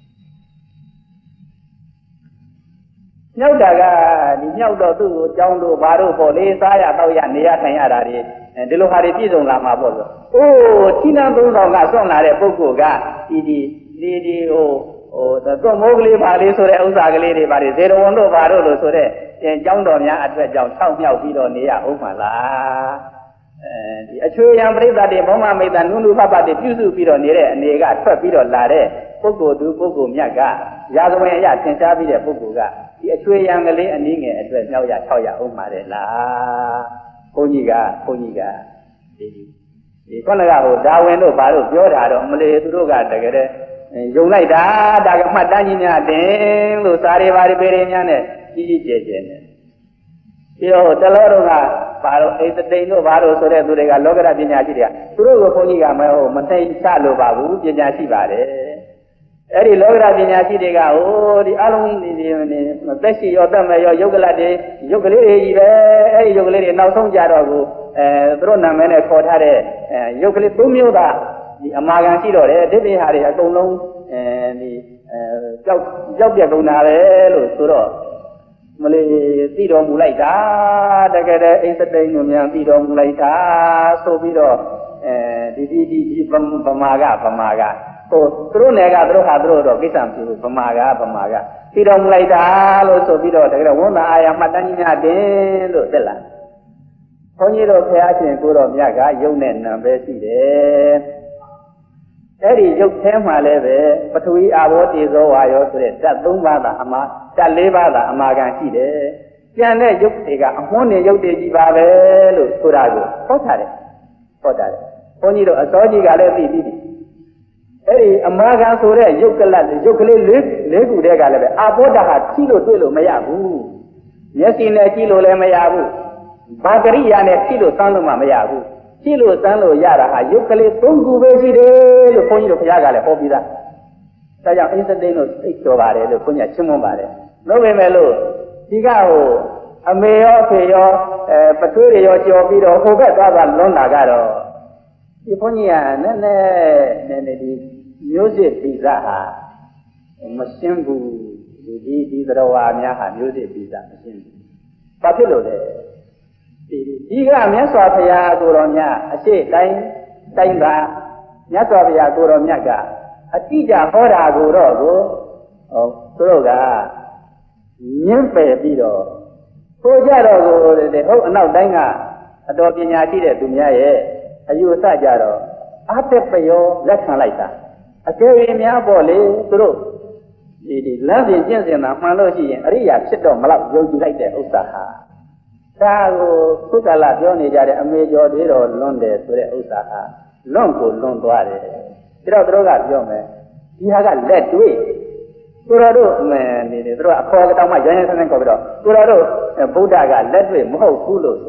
မြောက်တာကဒီမြောက်တော့သူ့ကိုကြောင်းတို့ဘာတို့ပေါ့လေစားရတော့ရနေရထိုင်ရတာတွေဒီလိုဟာတွေပြည့်စုံလာမှာပေါ့ဆို။အိုးဌိနံသုံးဆောင်ကစွန့်လာတဲ့ပုဂ္ဂိုလ်ကဒီဒီဒီဒီဟိုဟိုသွတ်မိုးကလေးပါလေးဆိုတဲ့ဥစ္စာကလေးတွေပါလေဇေရဝံတို့ဘာတို့လို့ဆိုတဲ့ကျောင်းတော်များအတွက်ကြောင့်၆မြောက်ပြီးတော့နေရအောင်မလားအဲဒီအချွေရံပြိဿတွေဘောမမိတ်တာနုနုဖဖတွေပြုစုပြီးတော့နေတဲ့အနေကထွက်ပြီးတော့လာတဲ့ပုဂ္ဂိုလ်သူပုဂ္ဂိုလ်မြတ်ကရာဇဝင်အရသင်ရှားပြီးတဲ့ပုဂ္ဂိုလ်ကဒီအချွေရံကလေးအနည်းငယ်အတွက်မြောက်ရ၆ရအောင်ပါတယ်လားဘုန်းကြီးကဘုန်းကြီးကဒီဒီခေါင်းကဟိုဒါဝင်တို့ဘာလို့ပြောတာတော့မလေသူတို့ကတကယ်တည်းယုံလိုက်တာဒါကမှတ်တမ်းကြီးများတင်လို့စာရီပါရီပေရီများနဲ့ကြီးကြီးကျယ်ကျယ်နဲ့ပြီးတော့တလောတော့ကဘာလို့အိသတိန်တို့ဘာလို့ဆိုတဲ့သူတွေကလောကရပညာရှိတွေကသူတို့ကိုဘုန်းကြီးကမဟုတ်မသိချလို့ပါဘူးပညာရှိပါတယ်အဲ့ဒီလောကရပညာရှိတွေကဟိုဒီအလုံးဒီဒီသက်ရှိရောတတ်မဲ့ရောယုတ်ကလတ်တွေယုတ်ကလေးတွေကြီးပဲအဲ့ဒီယုတ်ကလေးတွေနောက်ဆုံးကြတော့ကိုအဲသူတို့နာမည်နဲ့ခေါ်ထားတဲ့အဲယုတ်ကလေးသုံးမျိုးသာဒီအမာခံရှိတော့တယ်ဒီဒီဟာတွေအကုန်လုံးအဲဒီအဲကြောက်ကြောက်ပြက်ကုန်တာပဲလို့ဆိုတော့မလေးသိတော်မူလိုက်တာတကယ်တည်းအိသတိန်တို့များသိတော်မူလိုက်တာဆိုပြီးတော့အဲဒီဒီဒီဒီဗမာကဗမာကဟိုသူတို့နယ်ကသူတို့ဟာသူတို့တော့ကိစ္စမဖြစ်ဘူးဗမာကဗမာကသိတော်မူလိုက်တာလို့ဆိုပြီးတော့တကယ်တော့ဝန်သာအာရမှတ်တမ်းကြီးများတင်လို့တက်လာဘုန်းကြီးတို့ဖျားရှင်ကိုတော်မြတ်ကယုံနဲ့နံပဲရှိတယ်အဲ့ဒီရုပ်ထဲမှာလည်းပဲပထဝီအာဘောတေဇောဝါယောဆိုတဲ့ဓာတ်၃ပါးသာအမှားဓာတ်၄ပါးသာအမှားခံရှိတယ်။ကျန်တဲ့ရုပ်တွေကအမွှန်းနေရုပ်တွေကြီးပါပဲလို့ဆိုတာကိုဟောထားတယ်။ဟောထားတယ်။ဘုန်းကြီးတို့အစောကြီးကလည်းသိပြီးပြီ။အဲ့ဒီအမှားခံဆိုတဲ့ရုပ်ကလတ်ရုပ်ကလေး၄၄ခုတည်းကလည်းပဲအာဘောဓာဟာကြည့်လို့တွေ့လို့မရဘူး။မျက်စိနဲ့ကြည့်လို့လည်းမရဘူး။ဘာကရိယာနဲ့ကြည့်လို့သမ်းလို့မှမရဘူး။ကြည့်လို့စမ်းလို့ရတာဟာယုတ်ကလေးသုံးခုပဲရှိတယ်လို့ဘုန်းကြီးတို့ဘုရားကလည်းဟောပြီးသား။ဒါကြောင့်အိသတိန်တို့သိတော်ပါတယ်လို့ဘုန်းကြီးချီးမွမ်းပါတယ်။လို့ပဲမဲ့လို့ဒီကဟိုအမေရောအဖေရောအဲပထွေးတွေရောကြော်ပြီးတော့ဟိုဘက်သွားတာလွန်တာကတော့ဒီဘုန်းကြီးကနည်းနည်းနည်းနည်းဒီမျိုးစစ်ပိဇာဟာမရှင်းဘူးဒီဒီသရဝါများဟာမျိုးစစ်ပိဇာမရှင်းဘူး။ဘာဖြစ်လို့လဲဒီကမြတ်စွာဘုရားကိုတော်မြတ်အရှိတိုင်းတိုင်းကမြတ်စွာဘုရားကိုတော်မြတ်ကအတိအကျဟောတာကိုတော့ကိုဟောသူတို့ကညှင်းပယ်ပြီးတော့ဟိုကြတော့ကိုဟုတ်အနောက်တိုင်းကအတော်ပညာရှိတဲ့သူများရဲ့အယူအဆကြတော့အသက်ပယောလက်ခံလိုက်တာအကယ်၍များပေါ့လေသူတို့ဒီဒီလမ်းစဉ်ကျင့်စဉ်တာမှန်လို့ရှိရင်အရိယာဖြစ်တော့မလောက်ယုံကြည်လိုက်တဲ့ဥစ္စာဟာဒါကိုသုက္ကလပြောနေကြတဲ့အမေကျော်တွေတော့လွန်တယ်ဆိုတဲ့ဥစ္စာဟာလွန်ကိုလွန်သွားတယ်ဒါတော့သူတို့ကပြောမယ်ဒီဟာကလက်တွေ့သူတော်တို့နေနေသူတို့အခေါ်တောင်မှရရင်ဆန်းဆန်းခေါ်ပြီးတော့သူတော်တို့ဗုဒ္ဓကလက်တွေ့မဟုတ်ဘူးလို့ဆိုတော့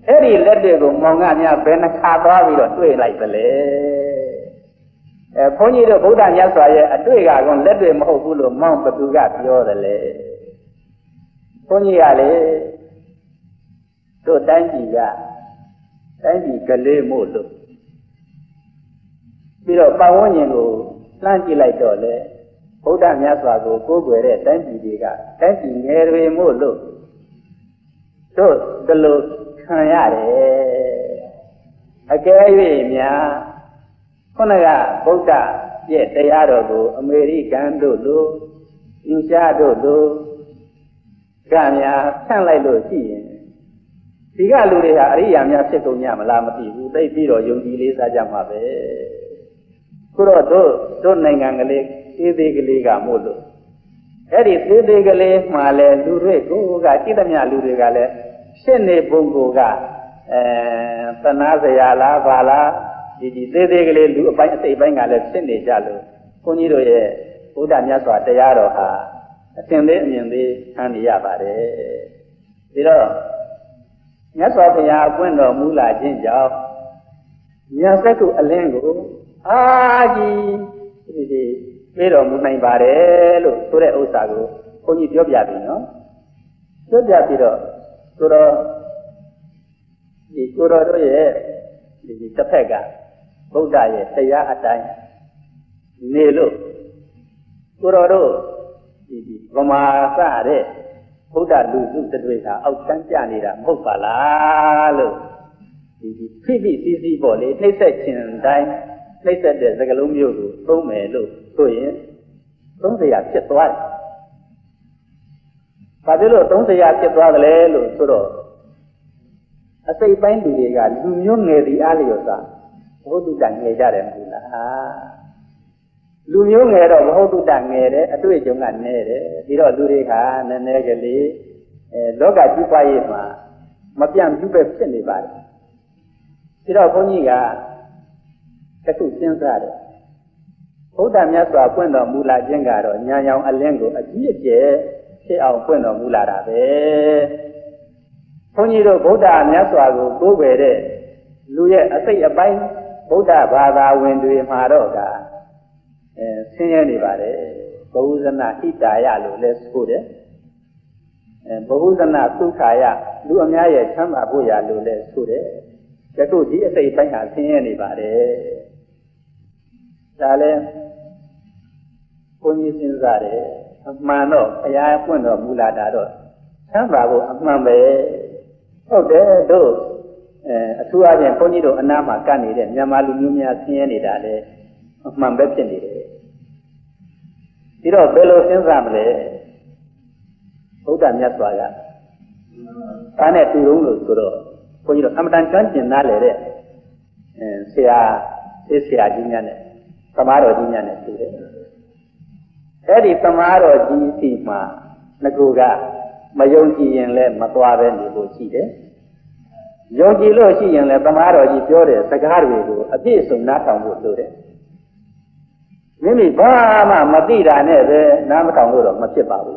အဲ့ဒီလက်တွေကိုမောင်ကများဘယ်နှခါသွားပြီးတော့တွေ့လိုက်သလဲအဲဘုန်းကြီးတို့ဗုဒ္ဓမြတ်စွာရဲ့အတွေ့ကကောလက်တွေမဟုတ်ဘူးလို့မောင်ဘသူကပြောတယ်လေဘုန်းကြီးကလေတို့တိုင်းပြည်ကတိုင်းပြည်ကလေးမို့လို့ပြီးတော့ပတ်ဝန်းကျင်ကိုလှမ်းကြည့်လိုက်တော့လေဗုဒ္ဓမြတ်စွာကိုကိုးကွယ်တဲ့တိုင်းပြည်တွေကတိုင်းပြည်ငယ်တွေမို့လို့တို့ဒီလိုခံရတယ်အကယ်၍များခုနကဗုဒ္ဓရဲ့တရားတော်ကိုအမေရိကန်တို့လိုယူရှားတို့လိုကများဖြန့်လိုက်လို့ရှိရင်ဒီကလူတွေဟာအရိယာများဖြစ်ကုန်ကြမလားမသိဘူးသိပြီးတော့ယုံကြည်လေးစားကြမှာပဲခုတော့တို့တို့နိုင်ငံကလေးသေးသေးကလေးကမို့လို့အဲ့ဒီသေးသေးကလေးမှလည်းလူတွေကိုကကြည့်သမျှလူတွေကလည်းဖြစ်နေပုံကိုကအဲသနာစရာလားဘာလားဒီဒီသေးသေးကလေးလူအပိုင်းအစိတ်ပိုင်းကလည်းဖြစ်နေကြလို့ဘုန်းကြီးတို့ရဲ့ဘုရားမြတ်စွာတရားတော်ဟာအစဉ်သေးအမြင်သေးခံနေရပါတယ်ပြီးတော့မြတ်စွာဘုရားအပွင့်တော်မူလာခြင်းကြောင့်မြတ်စက္ကုအလင်းကိုအာကြီးဒီဒီပြေတော်မူနိုင်ပါတယ်လို့ဆိုတဲ့ဥစ္စာကိုဘုန်းကြီးပြောပြပြီနော်ပြောပြပြီးတော့ဆိုတော့ဒီကိုတော်တို့ရဲ့ဒီတစ်ဖက်ကဗုဒ္ဓရဲ့တရားအတိုင်းနေလို့ကိုတော်တို့ဒီဒီဗမာစတဲ့ဗုဒ္ဓလူစုတွေဟာအောက်တန်းကြနေတာမဟုတ်ပါလားလို့ဒီဒီဖိဖိစီးစီးပေါ့လေနှိမ့်ဆက်ခြင်းတိုင်းနှိမ့်ဆက်တဲ့စကားလုံးမျိုးကိုသုံးမယ်လို့ဆိုရင်သုံးစရာဖြစ်သွားတယ်။ဘာဖြစ်လို့သုံးစရာဖြစ်သွားတယ်လဲလို့ဆိုတော့အစိတ်ပိုင်းလူတွေကလူမျိုးငယ်သည်အားလျော်စွာဘုဒ္ဓတငယ်ကြတယ်မဟုတ်လား။လူမျိုးငယ်တော့ဘုဒ္ဓတငယ်တယ်အတွေ့အကြုံကနည်းတယ်ပြီးတော့လူတွေကနည်းနည်းကလေးအဲလောကကြီးပွားရေးမှာမပြန့်ပြူပဲဖြစ်နေပါတယ်။ပြီးတော့ဘုန်းကြီးကတခုစဉ်းစားတယ်ဘုဒ္ဓမြတ်စွာပွင့်တော်မူလာခြင်းကတော့ဉာဏ်ရောင်အလင်းကိုအကြီးအကျယ်ဖြစ်အောင်ပွင့်တော်မူလာတာပဲဘုန်းကြီးတို့ဗုဒ္ဓမြတ်စွာကိုကိုးကွယ်တဲ့လူရဲ့အစိတ်အပိုင်းဗုဒ္ဓဘာသာဝင်တွေမှာတော့ကအဲဆင်းရဲနေပါတယ်ဘဝဇနဣတာယလို့လဲဆိုတယ်အဲဘဝဇနသုခာယလူအများရဲ့ချမ်းသာဖို့ရလို့လဲဆိုတယ်ယခုဒီအစိတ်ပိုင်းဟာဆင်းရဲနေပါတယ်ဒါလည်းဘုန်းကြီးစဉ်းစားတယ်အမှန်တော့ဘုရားပွင့်တော်မူလာတာတော့ချမ်းသာဖို့အမှန်ပဲဟုတ်တယ်တို့အဲအထူးအားဖြင့်ဘုန်းကြီးတို့အနားမှာကပ်နေတဲ့မြန်မာလူမျိုးများဆင်းရဲနေတာလေအမှန်ပဲဖြစ်နေတယ်ပြီးတော့ဘယ်လိုစဉ်းစားမလဲဘုရားမြတ်စွာကဒါနဲ့တူတုံးလို့ဆိုတော့ဘုန်းကြီးတို့အမတန်ကျွမ်းကျင်နားလေတဲ့အဲဆရာသိဆရာကြီးများနဲ့သမားတော်ကြီးများနဲ့တူတယ်အဲ့ဒီသမားတော်ကြီးစီမှာငကူကမယုံကြည်ရင်လည်းမသွားပဲနေလို့ရှိတယ်ယုံကြည်လို့ရှိရင်လည်းသမားတော်ကြီးပြောတဲ့စကားတွေကိုအပြည့်စုံနားထောင်ဖို့လိုတယ်မိမိဘာမှမသိတာနဲ့ပဲနားမထောင်လို့တော့မဖြစ်ပါဘူး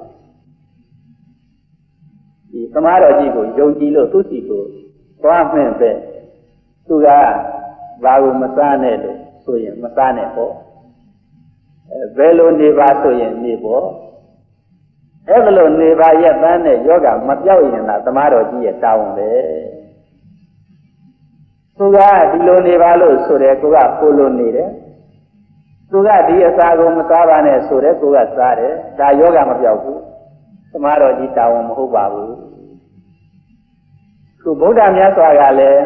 ဒီသမားတော်ကြီးကိုယုံကြည်လို့သူ့စီကိုသွားမှင့်ပဲသူကဘာကိုမစားနဲ့လို့ဆိုရင်မစားနဲ့ပေါ့ဘယ်လိုနေပါဆိုရင်နေပေါ့အဲ့လိုနေပါရဲ့တန်းနဲ့ယောဂမပြောက်ရင်လားသမားတော်ကြီးရဲ့တာဝန်ပဲသူကဒီလိုနေပါလို့ဆိုတယ်ကိုကကိုလိုနေတယ်သူကဒီအစာကိုမစားပါနဲ့ဆိုတယ်ကိုကစားတယ်ဒါယောဂမပြောက်ဘူးသမားတော်ကြီးတာဝန်မဟုတ်ပါဘူးသူဗုဒ္ဓမြတ်စွာကလည်း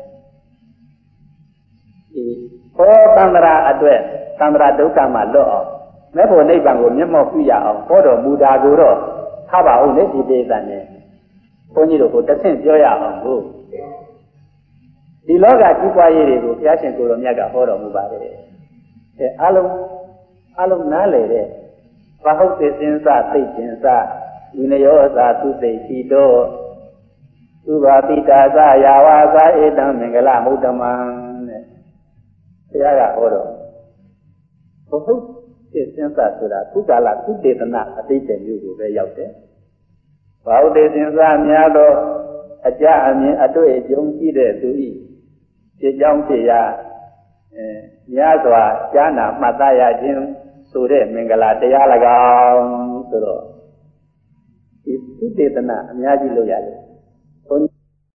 ဒီဘောတန္တရာအတွက်သန္တရာဒုက္ခမှာလွတ်အောင်မဲ့ဖို့နိဗ္ဗာန်ကိုမျက်မှောက်ပြုရအောင်ဟောတော်မူတာကိုတော့ထားပါဦးလေဒီဒေသနဲ့ဘုန်းကြီးတို့ကိုတဆင့်ပြောရအောင်လို့ဒီလောကကြီးပွားရေးတွေကိုဘုရားရှင်ကိုယ်တော်မြတ်ကဟောတော်မူပါတယ်အဲအလုံးအလုံးနားလေတဲ့ဘဟုတ်သေစင်္စသိကျင်္စဝိနယောသာသူသိတိတောသုဘာတိတာသယာဝါသာဧတံမင်္ဂလမုဒ္ဓမံတဲ့ဘုရားကဟောတော်ဘဟုတ်သေစင်္စဆိုတာခုကာလကုတေသနာအတိတ်တမျိုးကိုပဲရောက်တယ်ဘဟုတ်သေစင်္စများသောအကြအမြင်အတွေ့အကြုံရှိတဲ့သူဤဖြစ်ကြောင်းဖြစ်ရာအဲများစွာကြားနာမှတ်သားရခြင်းဆိုတဲ့မင်္ဂလာတရား၎င်းဆိုတော့ဒီသုတေသနအများကြီးလုပ်ရတယ်ဘုန်း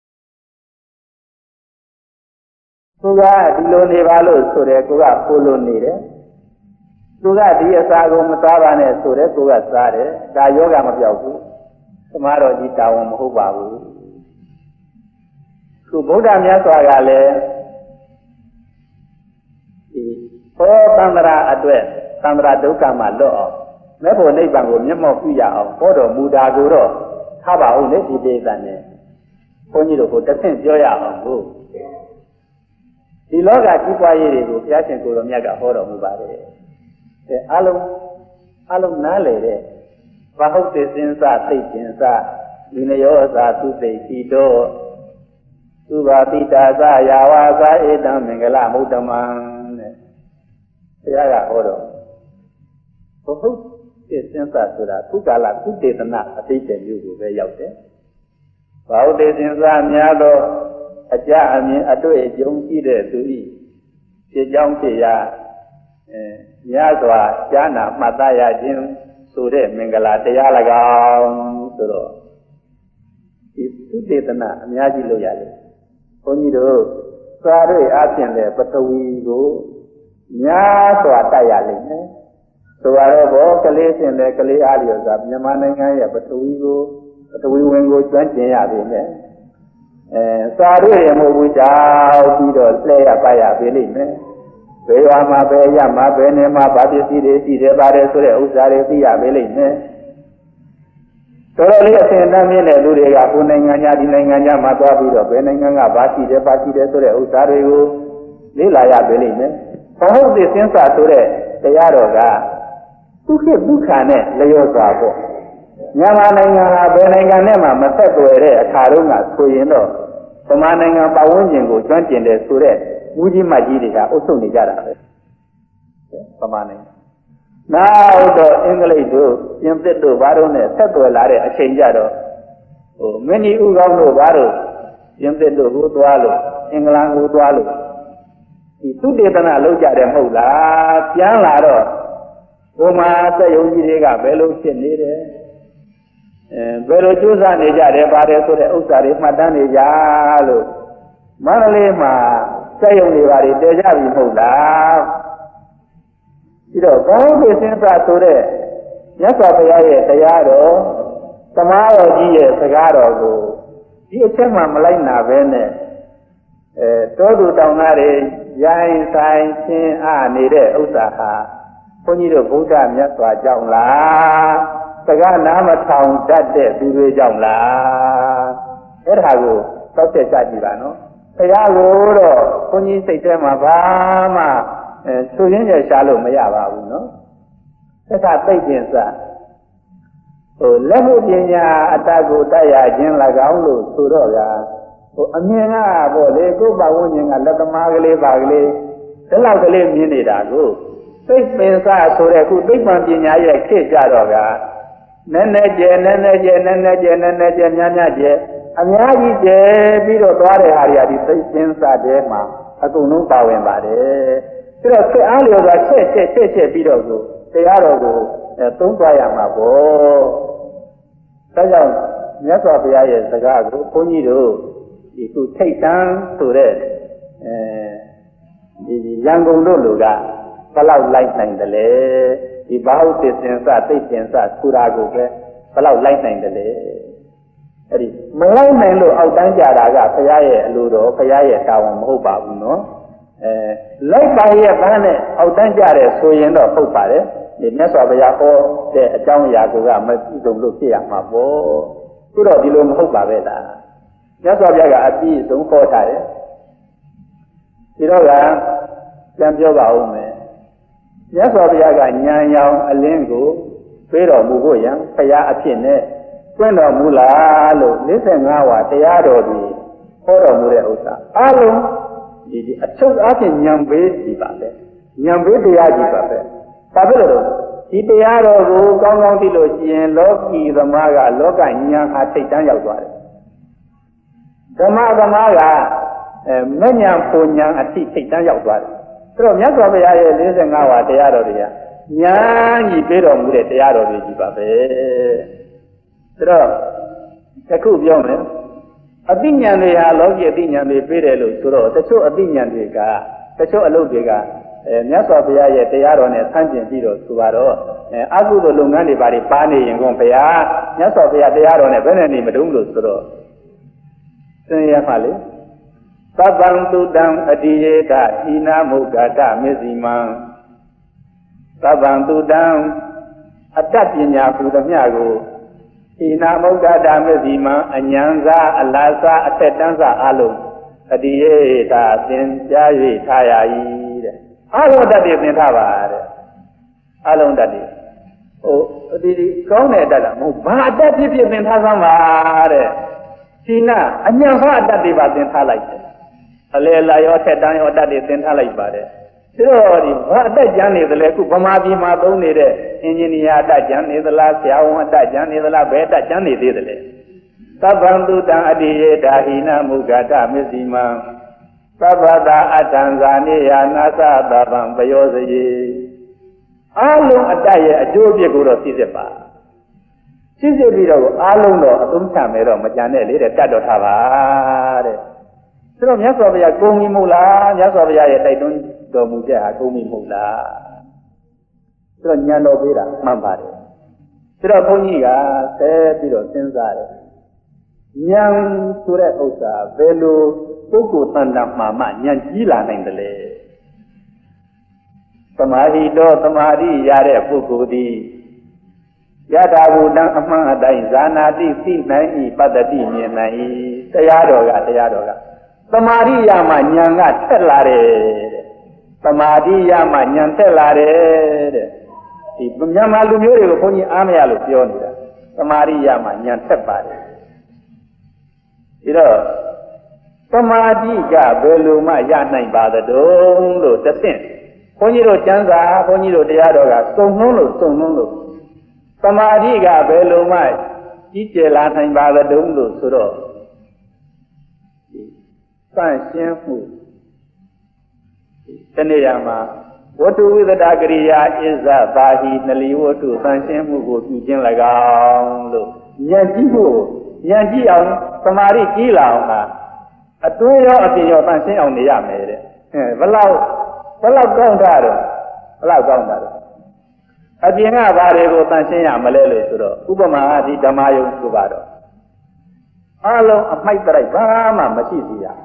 သူကဒီလိုနေပါလို့ဆိုတယ်ကိုကကိုလိုနေတယ်သူကဒီအစာကိုမစားပါနဲ့ဆိုတယ်ကိုကစားတယ်ဒါယောဂမပြောက်ဘူးသမားတော်ကြီးတာဝန်မဟုတ်ပါဘူးခုဗုဒ္ဓမြတ်စွာကလည်းဒီဘောသန္တရာအတွက်သန္တရာဒုက္ခမှလွတ်အောင်မဲ့ဖို့နိဗ္ဗာန်ကိုမျက်မှောက်ပြုရအောင်ဟောတော်မူတာကိုတော့ထားပါဦးလေဒီဒေသနဲ့ဘုန်းကြီးတို့ကိုတစ်ဆင့်ပြောရအောင်ကိုဒီလောကကြီးပွားရေးတွေကိုဘုရားရှင်ကိုယ်တော်မြတ်ကဟောတော်မူပါတယ်အဲအလုံးအလုံးနားလေတဲ့ဘာဟုတ်တဲ့စဉ်းစားသိကျင်စားဒီနယောသာသူသိတိတော်သုဘာတိတာသယာဝါသာဧတံမင်္ဂလမုဒ္ဓမံတဲ့ဘုရားကဟောတော်ဘဟုတ်တဲ့စဉ်းစားဆိုတာသုကာလသုတေသနအသိဉာဏ်မျိုးကိုပဲရောက်တယ်ဘာဟုတ်တဲ့စဉ်းစားများသောအကြအမြင်အတွေ့အကြုံရှိတဲ့သူဤဖြစ်ကြောင်းဖြစ်ရာအဲများစွာကြားနာမှတ်သားရခြင်းဆိုတဲ့မင်္ဂလာတရား၎င်းဆိုတော့ဒီသုတေသနအများကြီးလုပ်ရတယ်ဘုန်းကြီးတို့သာရိအားဖြင့်လည်းပထဝီကိုများစွာတိုက်ရလိမ့်မယ်ဆိုရတော့ဘောကလေးစင်လည်းကလေးအားလျော်စွာမြန်မာနိုင်ငံရဲ့ပထဝီကိုပထဝီဝင်ကိုကျွမ်းကျင်ရပြီနဲ့အဲစာရိရမဟုတ်ဘူးကြောက်ပြီးတော့လှည့်ရပါရပြီလိမ့်မယ်ဘယ်ရွာမှာဘယ်ရမှာဘယ်နေမှာဗာပစ္စည်းတွေရှိတယ်ပါတယ်ဆိုတဲ့ဥစ္စာတွေသိရပြီလိမ့်မယ်တော်တော်လေးအစဉ်အတန်းမြင့်တဲ့လူတွေကကိုယ်နိုင်ငံညာဒီနိုင်ငံညာမှာသွားပြီးတော့ဘယ်နိုင်ငံကဗာရှိတယ်ဗာရှိတယ်ဆိုတဲ့ဥစ္စာတွေကိုလေ့လာရပြီလိမ့်မယ်ဘဟုတ်သည်စဉ်းစားဆိုတဲ့တရားတော်ကသူခေဒုက္ခနဲ့လျော့စွာပေါ့မြန်မာနိုင်ငံဟာဘယ်နိုင်ငံနဲ့မှမဆက်သွယ်တဲ့အခါတုန်းကဆိုရင်တော့ဗမာနိုင်ငံပတ်ဝန်းကျင်ကိုကျွမ်းကျင်တဲ့ဆိုတဲ့မူကြီးမကြီးတွေကအုပ်ချုပ်နေကြတာပဲဗမာနိုင်ငံနောက်တော့အင်္ဂလိပ်တို့ပြင်သစ်တို့ဘာတို့နဲ့ဆက်သွယ်လာတဲ့အချိန်ကြတော့ဟိုမင်းကြီးဥကောင်းတို့ဘာတို့ပြင်သစ်တို့ကိုသွားလို့အင်္ဂလန်ကိုသွားလို့ဒီသုတေသနလုပ်ကြတယ်မဟုတ်လားပြန်လာတော့ဘုမာစက်ယုံကြီးတွေကဘယ်လိုဖြစ်နေတယ်အဲဘယ်လိုကြိုးစားနေကြတယ်ပါတယ်ဆိုတဲ့ဥစ္စာတွေမှတ်တမ်းနေကြလို့မန္တလေးမှာစက်ယုံတွေပါတွေတည်ကြပြီမဟုတ်လားပြီးတော့ဘောဓိစဉ်းစားဆိုတဲ့မြတ်စွာဘုရားရဲ့တရားတော်သမားတော်ကြီးရဲ့စကားတော်ကိုဒီအချက်မှမလိုက်နာပဲနဲ့အဲတောသူတောင်သားတွေရိုင်းဆိုင်ရှင်းအားနေတဲ့ဥစ္စာဟာဘုန်းကြီးတို့ဗုဒ္ဓမြတ်စွာကြောင့်လားစကားနားမထောင်တတ်တဲ့သူတွေကြောင့်လားအဲ့ဒါကိုသောက်တဲ့ကြကြည့်ပါနော်တရားကိုတော့ဘုန်းကြီးစိတ်ထဲမှာဘာမှအဲဆိုရင်းရရှားလို့မရပါဘူးနော်သက်သာသိကျင်စားဟိုလက်မှုပညာအတ္တကိုတိုက်ရခြင်း၎င်းလို့ဆိုတော့ကဟိုအမြင်ကပေါ့လေကိုယ်ပတ်ဝန်းကျင်ကလက်သမားကလေးပါကလေးဒီလောက်ကလေးမြင်နေတာကိုသိပင်စားဆိုတဲ့ခုသိပ္ပံပညာရဲ့ခေတ်ကြတော့ကနည်းနည်းကျဲနည်းနည်းကျဲနည်းနည်းကျဲနည်းနည်းကျဲများများကျဲအများကြီးကျဲပြီးတော့သွားတဲ့ဟာတွေကဒီသိပင်စားတဲ့မှာအကုန်လုံးပါဝင်ပါတယ်ပြီးတော့ဆက်အားလျော်စွာချက်ချက်ချက်ချက်ပြီးတော့ကိုတရားတော်ကိုသုံးသွားရမှာပေါ့ဒါကြောင့်မြတ်စွာဘုရားရဲ့စကားကိုဘုန်းကြီးတို့ဒီခုထိတ်တန်းဆိုတဲ့အဲဒီရန်ကုန်တို့လူကဘယ်လောက်လိုက်နိုင်တယ်လဲဒီဘာဟုတ်တဲ့သင်္စသိသင်္စဆိုတာကိုပဲဘယ်လောက်လိုက်နိုင်တယ်လဲအဲ့ဒီမလိုက်နိုင်လို့အောက်တန်းကြတာကဘုရားရဲ့အလိုတော်ဘုရားရဲ့တာဝန်မဟုတ်ပါဘူးနော်အဲလိုက်ပါရဲ့ဘာနဲ့အောက်တန်းကြတယ်ဆိုရင်တော့ဟုတ်ပါတယ်ဒီမြတ်စွာဘုရားဟောတဲ့အကြောင်းအရာကမပြည့်စုံလို့ဖြစ်ရမှာပေါ့ခုတော့ဒီလိုမဟုတ်ပါပဲလားမြတ်စွာဘုရားကအပြည့်စုံဟောထားတယ်ဒီတော့ကပြန်ပြောပါဦးမယ်မြတ်စွာဘုရားကဉာဏ်ရောင်အလင်းကိုပေးတော်မူဖို့ရန်ဘုရားအဖြစ်နဲ့တွင်းတော်မူလားလို့၄၅ဝါတရားတော်ကြီးဟောတော်မူတဲ့ဥစ္စာအလုံးဒီဒီအချုပ်အဖြစ်ဉာဏ်ပေးကြည့်ပါလေဉာဏ်ပေးတရားကြည့်ပါပဲဘာဖြစ်လို့ဒီတရားတော်ကိုကောင်းကောင်းသိလို့ရှိရင်လောကီသမားကလောကဉာဏ်ဟာထိတ်တန်းရောက်သွားတယ်ဓမ္မသမားကအဲမဉ္ဇဉ်ပူညာအထိထိတ်တန်းရောက်သွားတယ်သူတို့မြတ်စွာဘုရားရဲ့၄၅ဝါတရားတော်တွေကညာကြီးပြေတော်မူတဲ့တရားတော်တွေကြီးပါပဲသူတို့တစ်ခုပြောမယ်အသိဉာဏ်တွေဟာလောကီအသိဉာဏ်တွေပြေးတယ်လို့ဆိုတော့တချို့အသိဉာဏ်တွေကတချို့အလုပ်တွေကအဲမြတ်စွာဘုရားရဲ့တရားတော်နဲ့ဆန့်ကျင်ပြီးတော့ဆိုတော့အဲအကုသိုလ်လုပ်ငန်းတွေဘာတွေပါနေရင်ကုန်ဘုရားမြတ်စွာဘုရားတရားတော်နဲ့ဘယ်နဲ့နေမတုံးလို့ဆိုတော့သင်ရပါလေသဗ္ဗံတုတံအတိယေတဣနာမုဂ္ဂတမေဇိမံသဗ္ဗံတုတံအတ္တပညာပူသမျှကိုဣနာမုဂ္ဂတမေဇိမံအဉ္ဇာအလာစာအထက်တန်းစာအလုံးအတိယေတသင်ကြား၍ထားရ၏တဲ့အလုံးတတ်တယ်သင်ထားပါတဲ့အလုံးတတ်တယ်ဟိုအဒီဒီကောင်းတဲ့တတ်လားမဟုတ်ဘာအတတ်ဖြစ်ဖြစ်သင်ထားသမ်းပါတဲ့ဒီနာအညာဖအတတ်တွေပါသင်ထားလိုက်တယ်အလေလာရောထက်တန်းရောအတတ်တွေသင်ထားလိုက်ပါတယ်ဒါတော့ဒီဘာအတတ်ကျမ်းနေသလဲအခုဗမာပြည်မှာသုံးနေတဲ့အင်ဂျင်နီယာအတတ်ကျမ်းနေသလားဆရာဝန်အတတ်ကျမ်းနေသလားဘယ်အတတ်ကျမ်းနေသေးသလဲသဗ္ဗံတုတံအတိယေတာဟိနမုဂ္ဂတမစ္စည်းမံသဗ္ဗတာအတ္တံဇာနိယာနာသသဗ္ဗံပယောစယေအလုံးအတတ်ရဲ့အကျိုးအပြစ်ကိုတော့သိစစ်ပါသိစစ်ပြီးတော့အားလုံးတော့အသုံးချမယ်တော့မကြံနဲ့လေတဲ့တတ်တော်ထားပါတဲ့ဆိုတော့မြတ်စွာဘုရားကိုယ်မီမို့လားမြတ်စွာဘုရားရဲ့တိုက်တွန်းတော်မူချက်ဟာကိုယ်မီမို့လားဆိုတော့ဉာဏ်တော်ပေးတာမှန်ပါတယ်ဆိုတော့ဘုန်းကြီးကဆဲပြီးတော့စဉ်းစားတယ်ဉာဏ်ဆိုတဲ့ဥစ္စာဘယ်လိုပုဂ္ဂိုလ်တဏ္ဍာမှာမှဉာဏ်ကြီးလာနိုင်တယ်လေသမာဓိတော်သမာဓိရတဲ့ပုဂ္ဂိုလ်သည်ယထာဘူတံအမှန်အတိုင်းဇာနာတိသိနိုင်၏ပတ္တိမြင်နိုင်၏တရားတော်ကတရားတော်ကသမာဓိရမှဉာဏ်ကတက်လာတယ်တဲ့သမာဓိရမှဉာဏ်တက်လာတယ်တဲ့ဒီမြန်မာလူမျိုးတွေကိုဘုန်းကြီးအားမရလို့ပြောနေတာသမာဓိရမှဉာဏ်တက်ပါတယ်ဒီတော့သမာဓိကဘယ်လိုမှရနိုင်ပါသတုံးလို့တစ်ဆင့်ဘုန်းကြီးတို့ကျမ်းစာဘုန်းကြီးတို့တရားတော်ကစုံနှုံးလို့စုံနှုံးလို့သမာဓိကဘယ်လိုမှကြီးကျယ်လာနိုင်ပါသတုံးလို့ဆိုတော့စန့်ရှင်းမှုတနေ့ရမှာဝတ္ထုဝိသဒကရိယာဣဇသာဟိနလီဝတ္ထုစန့်ရှင်းမှုကိုပြုခြင်း၎င်းလို့ဉာဏ်ကြီးဖို့ဉာဏ်ကြီးအောင်သမာဓိကြီးလာအောင်ကအတွင်းရောအပြင်ရောစန့်ရှင်းအောင်နေရမယ်တဲ့အဲဘလောက်ဘလောက်ကောင်းတာတော့ဘလောက်ကောင်းတာတော့အပြင်ကဘာတွေကိုစန့်ရှင်းရမလဲလို့ဆိုတော့ဥပမာဒီဓမ္မယုံဆိုပါတော့အလုံးအမိုက်တိုက်ဘာမှမရှိသေးရ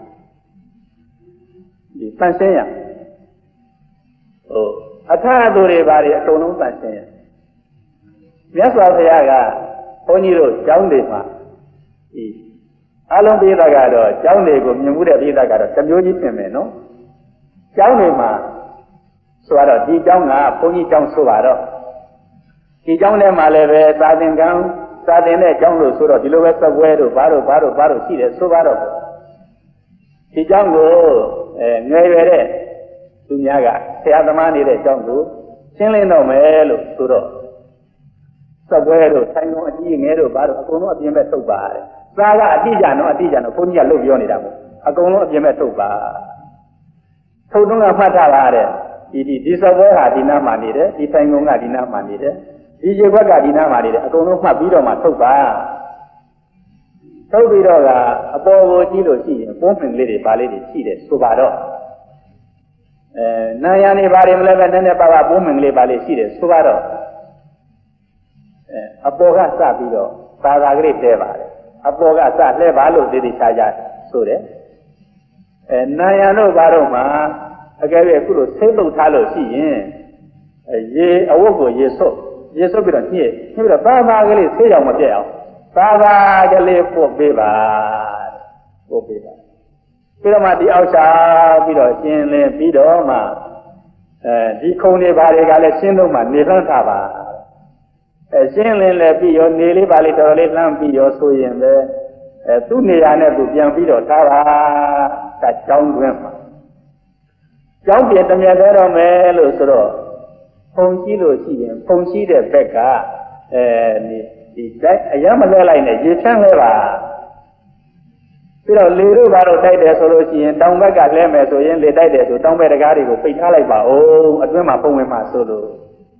ဒီစန့်ရှင်းရဟိုအထာသူတွေဘာတွေအကုန်လုံးစန့်ရှင်းရမြတ်စွာဘုရားကဘုန်းကြီးတို့ကျောင်းတွေမှာဒီအလုံးပိဋကကတော့ကျောင်းတွေကိုမြင်မှုတဲ့ပိဋကကတော့တစ်မျိုးကြီးပြင်မယ်နော်ကျောင်းတွေမှာဆိုတော့ဒီကျောင်းကဘုန်းကြီးကျောင်းဆိုပါတော့ဒီကျောင်းထဲမှာလည်းပဲသာသင်္ကန်းသာသင်တဲ့ကျောင်းလို့ဆိုတော့ဒီလိုပဲစပွဲတို့ဘာတို့ဘာတို့ဘာတို့ရှိတယ်ဆိုပါတော့ဒီကျောင်းကိုအဲငယ်ရွယ်တဲ့သူများကဆရာသမားနေတဲ့ကျောင်းကိုရှင်းလင်းတော့မယ်လို့ဆိုတော့စပွဲတို့ဆိုင်ကုန်အကြီးငယ်တို့ဘာတို့အကုန်လုံးအပြင်ဘက်ထုတ်ပါတယ်စားကအတိအကျနော်အတိအကျနော်ဘုန်းကြီးကလုပ်ပြောနေတာပေါ့အကုန်လုံးအပြင်ဘက်ထုတ်ပါထုတ်တော့ကမှတ်ထားပါတဲ့ဒီဒီဒီစပွဲဟာဒီနားမှာနေတယ်ဒီဆိုင်ကုန်ကဒီနားမှာနေတယ်ဒီခြေဘက်ကဒီနားမှာနေတယ်အကုန်လုံးမှတ်ပြီးတော့မှထုတ်ပါထုတ်ပြီးတော့ကအပေါ်ကိုကြည့်လို့ရှိရင်ပုံမှန်လေးတွေပါလေးတွေရှိတယ်ဆိုပါတော့အဲနာယံနေပါတွေမလဲပဲနည်းနည်းပါပါပုံမှန်လေးပါလေးရှိတယ်ဆိုပါတော့အဲအပေါ်ကစပြီးတော့သာသာကလေးတဲပါတယ်အပေါ်ကစလှဲပါလို့သေသေးချာချာဆိုတယ်အဲနာယံတို့ဘာတော့မှအကယ်၍အခုလိုသိမ့်ပုတ်ထားလို့ရှိရင်ရေအဝတ်ကိုရေဆုပ်ရေဆုပ်ပြီးတော့ညှစ်ညှစ်ပြီးတော့သာသာကလေးဆေးရောင်မပြတ်အောင်သာသာကလေးပို့ပေးပါပို့ပေးပါပြီးတော့မှဒီအောက်ချပြီးတော့ရှင်းလင်းပြီးတော့မှအဲဒီခုံတွေဘာတွေကလည်းရှင်းလို့မှနေလှမ်းထားပါအဲရှင်းလင်းလည်းပြီးရောနေလေးပါလေးတော်တော်လေးလှမ်းပြီးရောဆိုရင်ပဲအဲသူ့နေရာနဲ့သူပြန်ပြီးတော့ထားပါကကြောင်းတွင်းမှာကြောင်းပြင်တမြတ်သေးတော့မယ်လို့ဆိုတော့ပုံရှိလို့ရှိရင်ပုံရှိတဲ့ဘက်ကအဲဒီဒီတိုက်အရမလဲလိုက်နဲ့ရေချမ်းလဲပါပြီးတော့လေတို့ဘာလို့တိုက်တယ်ဆိုလို့ရှိရင်တောင်ဘက်ကလဲမယ်ဆိုရင်လေတိုက်တယ်ဆိုတောင်ဘက်တကားတွေကိုပိတ်ထားလိုက်ပါဦးအတွင်းမှာပုံဝင်မှာဆိုလို့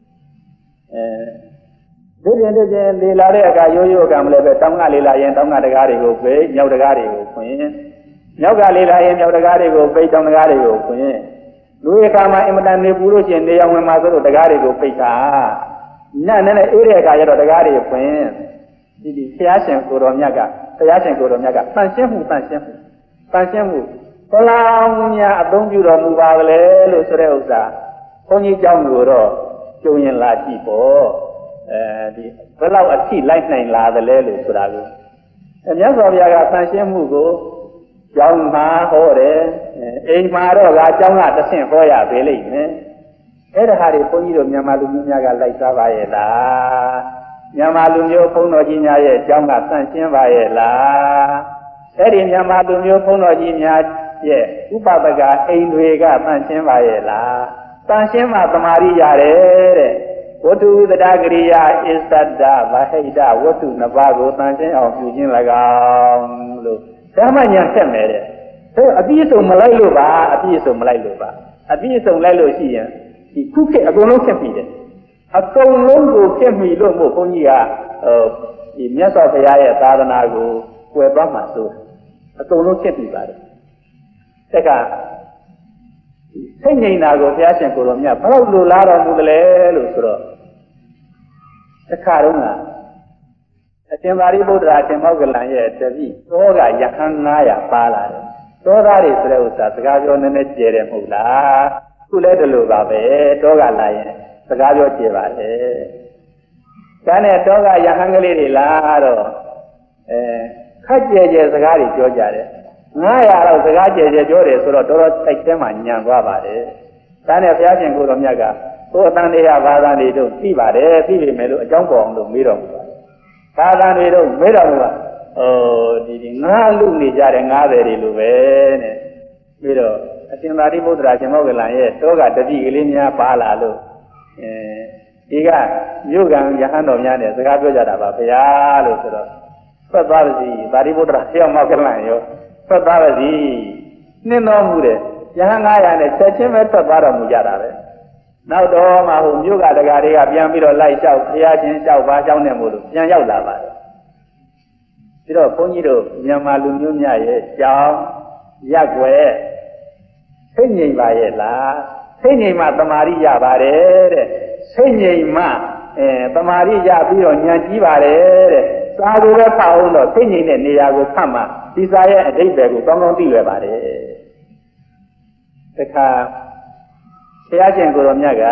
အဲဒီပြင်တည်းချင်းလေလာတဲ့အခါရိုးရိုးကံမလဲပဲတောင်ကလေလာရင်တောင်ကတကားတွေကိုပိတ်မြောက်တကားတွေကိုဖွင့်မြောက်ကလေလာရင်မြောက်တကားတွေကိုပိတ်တောင်တကားတွေကိုဖွင့်လူရကမှာအင်မတန်နေပူလို့ရှိရင်နေအောင်ဝင်မှာဆိုလို့တကားတွေကိုပိတ်တာညနေနဲ့အေးတဲ့အခါကျတော့တကားတွေဖွင့်ဒီဒီဘုရားရှင်ကိုတော်မြတ်ကဘုရားရှင်ကိုတော်မြတ်ကတန်ရှင်းမှုတန်ရှင်းမှုတန်ရှင်းမှုဘလောင်များအသုံးပြုတော်မူပါကလေးလို့ဆိုတဲ့ဥစ္စာဘုန်းကြီးเจ้าကိုတော့ကျုံရင်လာကြည့်ပေါ့အဲဒီဘယ်လောက်အထိလိုက်နိုင်လာသလဲလို့ဆိုတာကိုအမြတ်စွာဘုရားကတန်ရှင်းမှုကိုကျောင်းမှာဟောတယ်အိမ်မှာတော့ကကျောင်းကတဆင့်ဟောရပေလိမ့်မယ်အဲ့ဒါဟာတွေဘုန်းကြီးတို့မြန်မာလူမျိုးများကလိုက်စားပါရဲ့လားမြန်မာလူမျိုးဘုန်းတော်ကြီးများရဲ့ကျောင်းကတန်ရှင်းပါရဲ့လားအဲ့ဒီမြန်မာလူမျိုးဘုန်းတော်ကြီးများရဲ့ဥပဒကအိမ်တွေကတန်ရှင်းပါရဲ့လားတန်ရှင်းမှသမာဓိရတယ်တဲ့ဝတ္ထုသဒ္ဒကရိယာအစ္စဒ္ဒဗဟိတဝတ္ထုနှစ်ပါးကိုတန်ရှင်းအောင်ပြုခြင်း၎င်းလို့ဓမ္မဉာဏ်ဆက်မယ်တဲ့အဲအပြည့်စုံမလိုက်လို့ပါအပြည့်စုံမလိုက်လို့ပါအပြည့်စုံလိုက်လို့ရှိရင်ဒီခုခေတ်အကုန်လုံးဖြစ်ပြီတဲ့အကုန်လုံးကိုဖြစ်ပြီလို့မို့ဘုန်းကြီးကဟိုဒီမြတ်စွာဘုရားရဲ့သာသနာကိုကွယ်သွားမှဆိုအကုန်လုံးဖြစ်ပြီပါတယ်တက်ကစိတ်ငြိမ်တာကိုဘုရားရှင်ကိုယ်တော်မြတ်ဘယ်လောက်လိုလားတော်မူသလဲလို့ဆိုတော့တစ်ခါတုန်းကအရှင်သာရိပုတ္တရာအရှင်မောဂလန်ရဲ့တပည့်သောကယဟန်နးရာပါလာတယ်သောသားတွေဆိုတဲ့ဥစ္စာစကားပြောနည်းနည်းကျယ်တယ်မဟုတ်လားခုလည်းဒီလိုပါပဲတောကလာရင်စကားပြောကျယ်ပါလေဒါနဲ့တောကယဟန်ကလေးတွေလာတော့အဲခက်ကျယ်ကျယ်စကားတွေပြောကြတယ်ငါးရာတော့စကားကျယ်ကျယ်ပြောတယ်ဆိုတော့တော်တော်စိတ်ထဲမှာညံသွားပါတယ်ဒါနဲ့ဘုရားရှင်ကိုယ်တော်မြတ်ကဟိုအတန်တွေကဘာသာတွေတို့သိပါတယ်သိပြီမယ်လို့အကြောင်းပေါ်အောင်လို့မေးတော်မူပါတယ်ဘာသာတွေတို့မေးတော်မူကဟိုဒီဒီငါးလူနေကြတယ်ငါးတယ်တွေလိုပဲတဲ့ပြီးတော့အရှင်သာရိပုတ္တရာရှင်မောဂလန်ရဲ့တောကတတိကလေးများပါလာလို့အဲဒီကမြို့ကံယဟန်တော်များနဲ့စကားပြောကြတာပါဘုရားလို့ဆိုတော့သက်သွားပါစီသာရိပုတ္တရာရှင်မောဂလန်ရောသက်သွားပါစီနှင်းတော်မူတယ်ယဟန်ငါးရာနဲ့ဆက်ချင်းပဲသက်သွားတော်မူကြတာပဲနောက်တော့မှဟိုမြို့ကတကာတွေကပြန်ပြီးတော့လိုက်လျှောက်ဘုရားရှင်လျှောက်ပါကြောင်းနဲ့မို့လို့ပြန်ရောက်လာပါတယ်ပြီးတော့ဘုန်းကြီးတို့မြန်မာလူမျိုးများရဲ့ကြောင်းရက်ွယ်စိတ်ငြိမ်ပါရဲ့လားစိတ်ငြိမ်မှတမာရီရပါတယ်တဲ့စိတ်ငြိမ်မှအဲတမာရီရပြီးတော့ဉာဏ်ကြီးပါတယ်တဲ့စာကိုပဲဖတ်အောင်တော့စိတ်ငြိမ်တဲ့နေရာကိုဖတ်မှဒီစာရဲ့အဓိပ္ပာယ်ကိုကောင်းကောင်းသိရပါတယ်တခါဘုရားရှင်ကိုယ်တော်မြတ်က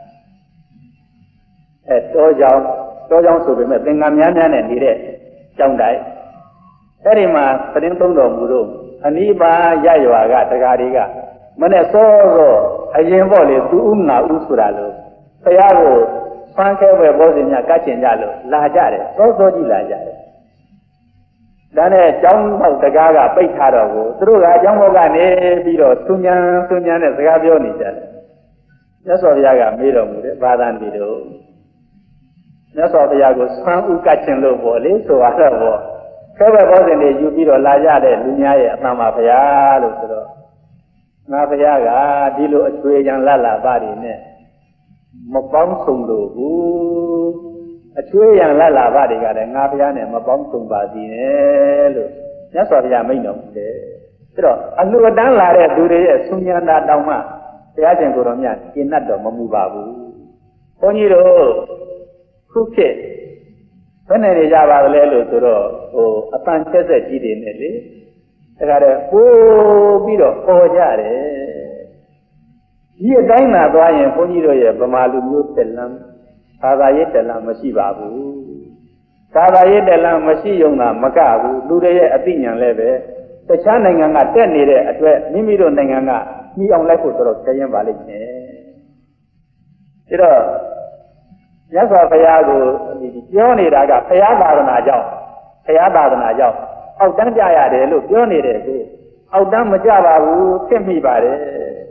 အဲတောကြောင်တောကြောင်ဆိုပေမဲ့သင်္ကန်းများများနဲ့နေတဲ့ကျောင်းတိုင်းအဲ့ဒီမှာသတင်းသုံးတော်မူတော့အနိပါရရွာကတကားတွေကမနဲ့စောစောအရင်ပေါ့လေသူဥငါဥဆိုတာလို့ဘုရားကိုဖန်ခဲဝဲဘောဇင်များကတ်ချင်ကြလို့လာကြတယ်စောစောကြီးလာကြတယ်ဒါနဲ့ကျောင်းပေါက်တကားကပိတ်ထားတော့ကိုသူတို့ကအကျောင်းပေါက်ကနေပြီးတော့သူညာသူညာနဲ့စကားပြောနေကြတယ်မြတ်စွာဘုရားကမေးတော်မူတယ်ဘာသာနေတော့မြတ်စွာဘုရားကိုဆန်းဥကတ်ချင်လို့ပေါ့လေဆိုတော့ပေါ့ခဲဝဲဘောဇင်တွေယူပြီးတော့လာကြတဲ့လူများရဲ့အတန်ပါဘုရားလို့ဆိုတော့ငါဘုရားကဒီလိုအကျွေးကြံလတ်လာပါတွေနဲ့မပေါင်းစုံလို့ဘူးအကျွေးရံလတ်လာပါတွေကလည်းငါဘုရားနဲ့မပေါင်းစုံပါသေးနဲ့လို့မြတ်စွာဘုရားမိန့်တော်မူတယ်အဲ့တော့အလှူအတန်းလာတဲ့သူတွေရဲ့ဆုညာတာတောင်းမှဘုရားရှင်ကိုယ်တော်မြတ်ကျင့်တတ်တော်မမူပါဘူးဘုန်းကြီးတို့ခုခေတ်ဘယ်နဲ့နေကြပါလဲလို့ဆိုတော့ဟိုအပန်းချက်ဆက်ကြီးတွေနဲ့လေဒါကြတဲ့ပိုးပြီးတော့ပေါ်ကြတယ်ဒီအတိုင်းသာသွားရင်ဘုန်းကြီးတို့ရဲ့ဗမာလူမျိုးတက်လမ်းသာသာရေးတက်လမ်းမရှိပါဘူးသာသာရေးတက်လမ်းမရှိုံသာမကဘူးလူတွေရဲ့အသိဉာဏ်လည်းပဲတခြားနိုင်ငံကတက်နေတဲ့အတွက်မိမိတို့နိုင်ငံကနှီးအောင်လိုက်ဖို့တော်တော်ကြရင်ပါလိမ့်မယ်ဒါတော့မြတ်စွာဘုရားကိုပြောနေတာကဘုရားသာသနာကြောင့်ဘုရားသာသနာကြောင့်အောက်တန်းကြရတယ်လို့ပြောနေတယ်ကိုအောက်တန်းမကြပါဘူးဖြစ်မိပါတယ်